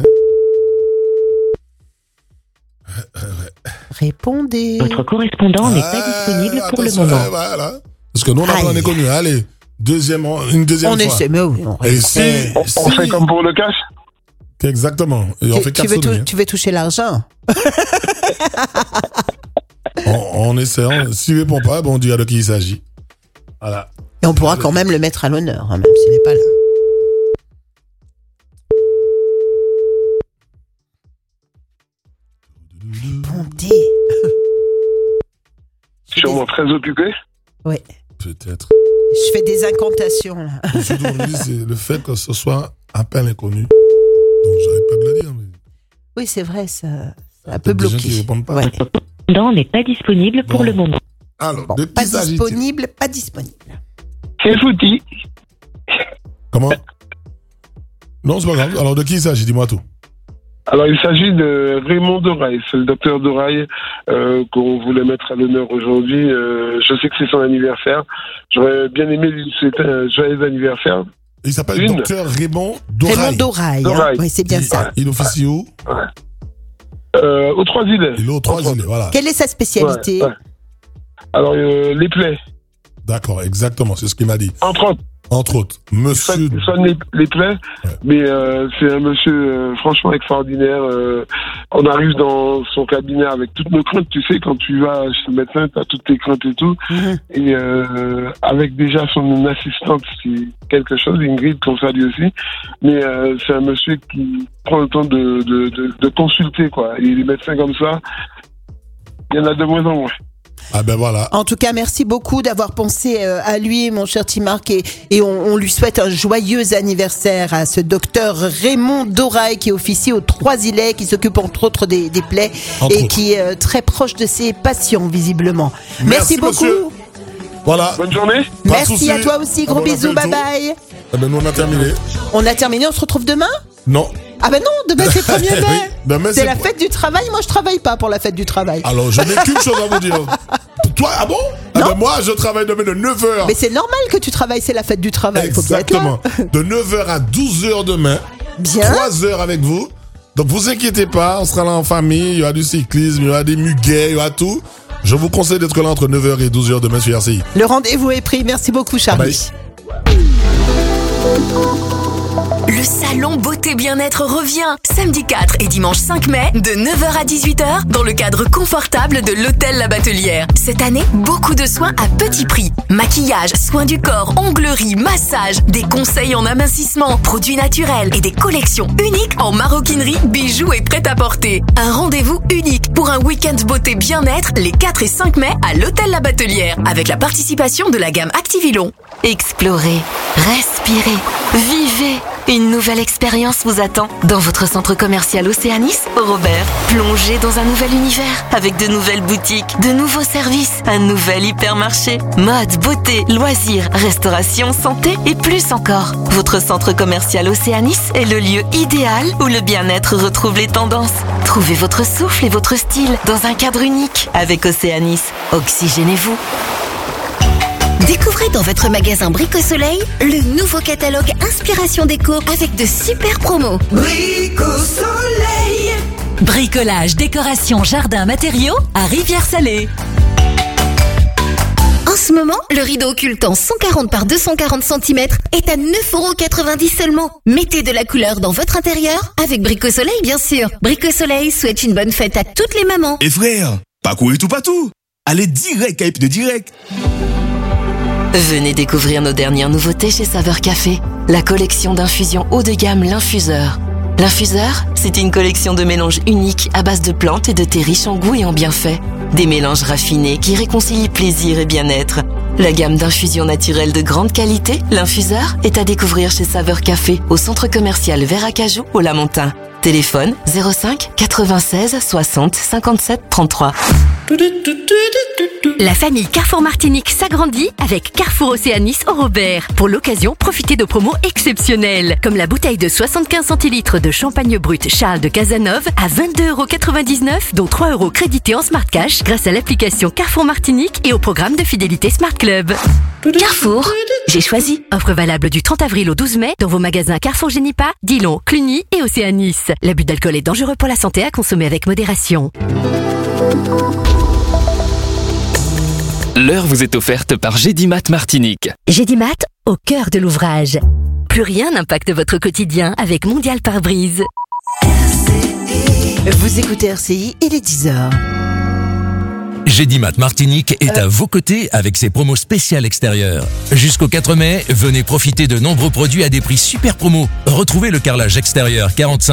Répondez. Votre correspondant n'est pas Ah, disponible pour le attention, moment. eh, voilà. Parce que nous, on a Aïe. est connu. Allez, deuxième, une deuxième On fois. essaie, mais oui, on Et reste- si, On, on si- fait comme pour le cash. Exactement. Et on Tu, fait tu quatre veux tou- sonneries, hein. tu veux toucher l'argent? On, on essaie. On, s'il répond pas, bon, on dira de qui il s'agit. Voilà. Et on pourra quand même le mettre à l'honneur, hein, même s'il n'est pas là. Répondez. Sûrement très occupé. Oui. Peut-être. Je fais des incantations, là. Aujourd'hui, c'est le fait que ce soit un peine inconnu. Donc, j'arrête pas de le dire. Mais... Oui, c'est vrai, ça, ça a un peu bloqué. Des gens qui répondent pas. Ouais. Non, n'est pas disponible pour bon. le moment. Alors, bon, de pas qui s'agit-il? disponible, pas disponible. C'est foutu. Comment? Non, c'est pas grave. Alors, de qui il s'agit? Dis-moi tout. Alors, il s'agit de Raymond Doraille. C'est le docteur Doraille euh, qu'on voulait mettre à l'honneur aujourd'hui. Euh, je sais que c'est son anniversaire. J'aurais bien aimé lui souhaiter un joyeux anniversaire. Il s'appelle Une. docteur Raymond Doraille. Raymond Doraille. Doraille. Hein. Oui, c'est bien il, ça. Il officie où? Euh, aux Trois-Îlets. Il est aux Trois-Îlets, voilà. Quelle est sa spécialité? Ouais, ouais. Alors, euh, les plaies. D'accord, exactement, c'est ce qu'il m'a dit. Entre autres. Entre autres, monsieur... Il soigne les, les plaies, ouais. mais euh, c'est un monsieur euh, franchement extraordinaire. Euh, on arrive dans son cabinet avec toutes nos craintes. Tu sais, quand tu vas chez le médecin, tu as toutes tes craintes et tout. Mm-hmm. Et euh, avec déjà son assistante, c'est quelque chose, Ingrid, qu'on salue aussi. Mais euh, c'est un monsieur qui prend le temps de, de, de, de consulter, quoi. Et les médecins comme ça, il y en a de moins en moins. Ah ben voilà. En tout cas, merci beaucoup d'avoir pensé euh, à lui, mon cher Timarc, et, et on, on lui souhaite un joyeux anniversaire à ce docteur Raymond Doraille qui officie aux Trois-Îlets, qui s'occupe entre autres des, des plaies entre et autres. Qui est euh, très proche de ses patients, visiblement. Merci, merci beaucoup. Monsieur. Voilà. Bonne journée. Merci à toi aussi. Gros bisous. Bye bye. Eh ben nous on a terminé. On a terminé. On se retrouve demain? Non. Ah ben non, demain c'est premier mai. Demain, c'est, c'est la fête du travail. Moi je travaille pas pour la fête du travail. Alors je n'ai qu'une chose à vous dire. Toi, ah bon? Ah ben moi je travaille demain de neuf heures. Mais c'est normal que tu travailles, c'est la fête du travail. Exactement. Faut bien être là. De neuf heures à douze heures demain. Bien. trois heures avec vous. Donc vous inquiétez pas, on sera là en famille, il y aura du cyclisme, il y aura des muguets, il y aura tout. Je vous conseille d'être là entre neuf heures et douze heures demain sur R C I. Le rendez-vous est pris. Merci beaucoup Charlie. Bye. Le salon Beauté Bien-être revient samedi quatre et dimanche cinq mai de neuf heures à dix-huit heures dans le cadre confortable de l'hôtel La Batelière. Cette année, beaucoup de soins à petit prix. Maquillage, soins du corps, onglerie, massage, des conseils en amincissement, produits naturels et des collections uniques en maroquinerie, bijoux et prêt-à-porter. Un rendez-vous unique pour un week-end beauté bien-être les quatre et cinq mai à l'hôtel La Batelière avec la participation de la gamme Activilon. Explorez, respirez, vivez. Une nouvelle expérience vous attend dans votre centre commercial Océanis au Robert. Plongez dans un nouvel univers avec de nouvelles boutiques, de nouveaux services, un nouvel hypermarché, mode, beauté, loisirs, restauration, santé et plus encore. Votre centre commercial Océanis est le lieu idéal où le bien-être retrouve les tendances. Trouvez votre souffle et votre style dans un cadre unique avec Océanis. Oxygénez-vous. Découvrez dans votre magasin Brico Soleil le nouveau catalogue Inspiration Déco avec de super promos. Brico Soleil. Bricolage, décoration, jardin, matériaux à Rivière-Salée. En ce moment, le rideau occultant cent quarante par deux cent quarante centimètres est à neuf euros quatre-vingt-dix seulement. Mettez de la couleur dans votre intérieur avec Brico Soleil, bien sûr. Brico Soleil souhaite une bonne fête à toutes les mamans. Et frère, pas courir tout partout. Allez direct à Ep de Direct. Venez découvrir nos dernières nouveautés chez Saveur Café. La collection d'infusions haut de gamme L'Infuseur. L'Infuseur, c'est une collection de mélanges uniques à base de plantes et de thé riches en goût et en bienfaits. Des mélanges raffinés qui réconcilient plaisir et bien-être. La gamme d'infusions naturelles de grande qualité, L'Infuseur, est à découvrir chez Saveur Café, au centre commercial Vert-Acajou, au Lamentin. Téléphone zéro cinq quatre-vingt-seize soixante cinquante-sept trente-trois. La famille Carrefour Martinique s'agrandit avec Carrefour Océanis au Robert. Pour l'occasion, profitez de promos exceptionnelles, comme la bouteille de soixante-quinze centilitres de champagne brut Charles de Cazeneuve à vingt-deux euros quatre-vingt-dix-neuf, dont trois euros crédités en Smart Cash grâce à l'application Carrefour Martinique et au programme de fidélité Smart Club. Carrefour, j'ai choisi. Offre valable du trente avril au douze mai dans vos magasins Carrefour Génipa, Dillon, Cluny et Océanis. L'abus d'alcool est dangereux pour la santé, à consommer avec modération. L'heure vous est offerte par Gédimat Martinique. Gédimat, au cœur de l'ouvrage. Plus rien n'impacte votre quotidien avec Mondial Pare-Brise. Vous écoutez R C I, il est dix heures. Gédimat Martinique est à vos côtés avec ses promos spéciales extérieures. Jusqu'au quatre mai, venez profiter de nombreux produits à des prix super promos. Retrouvez le carrelage extérieur quarante-cinq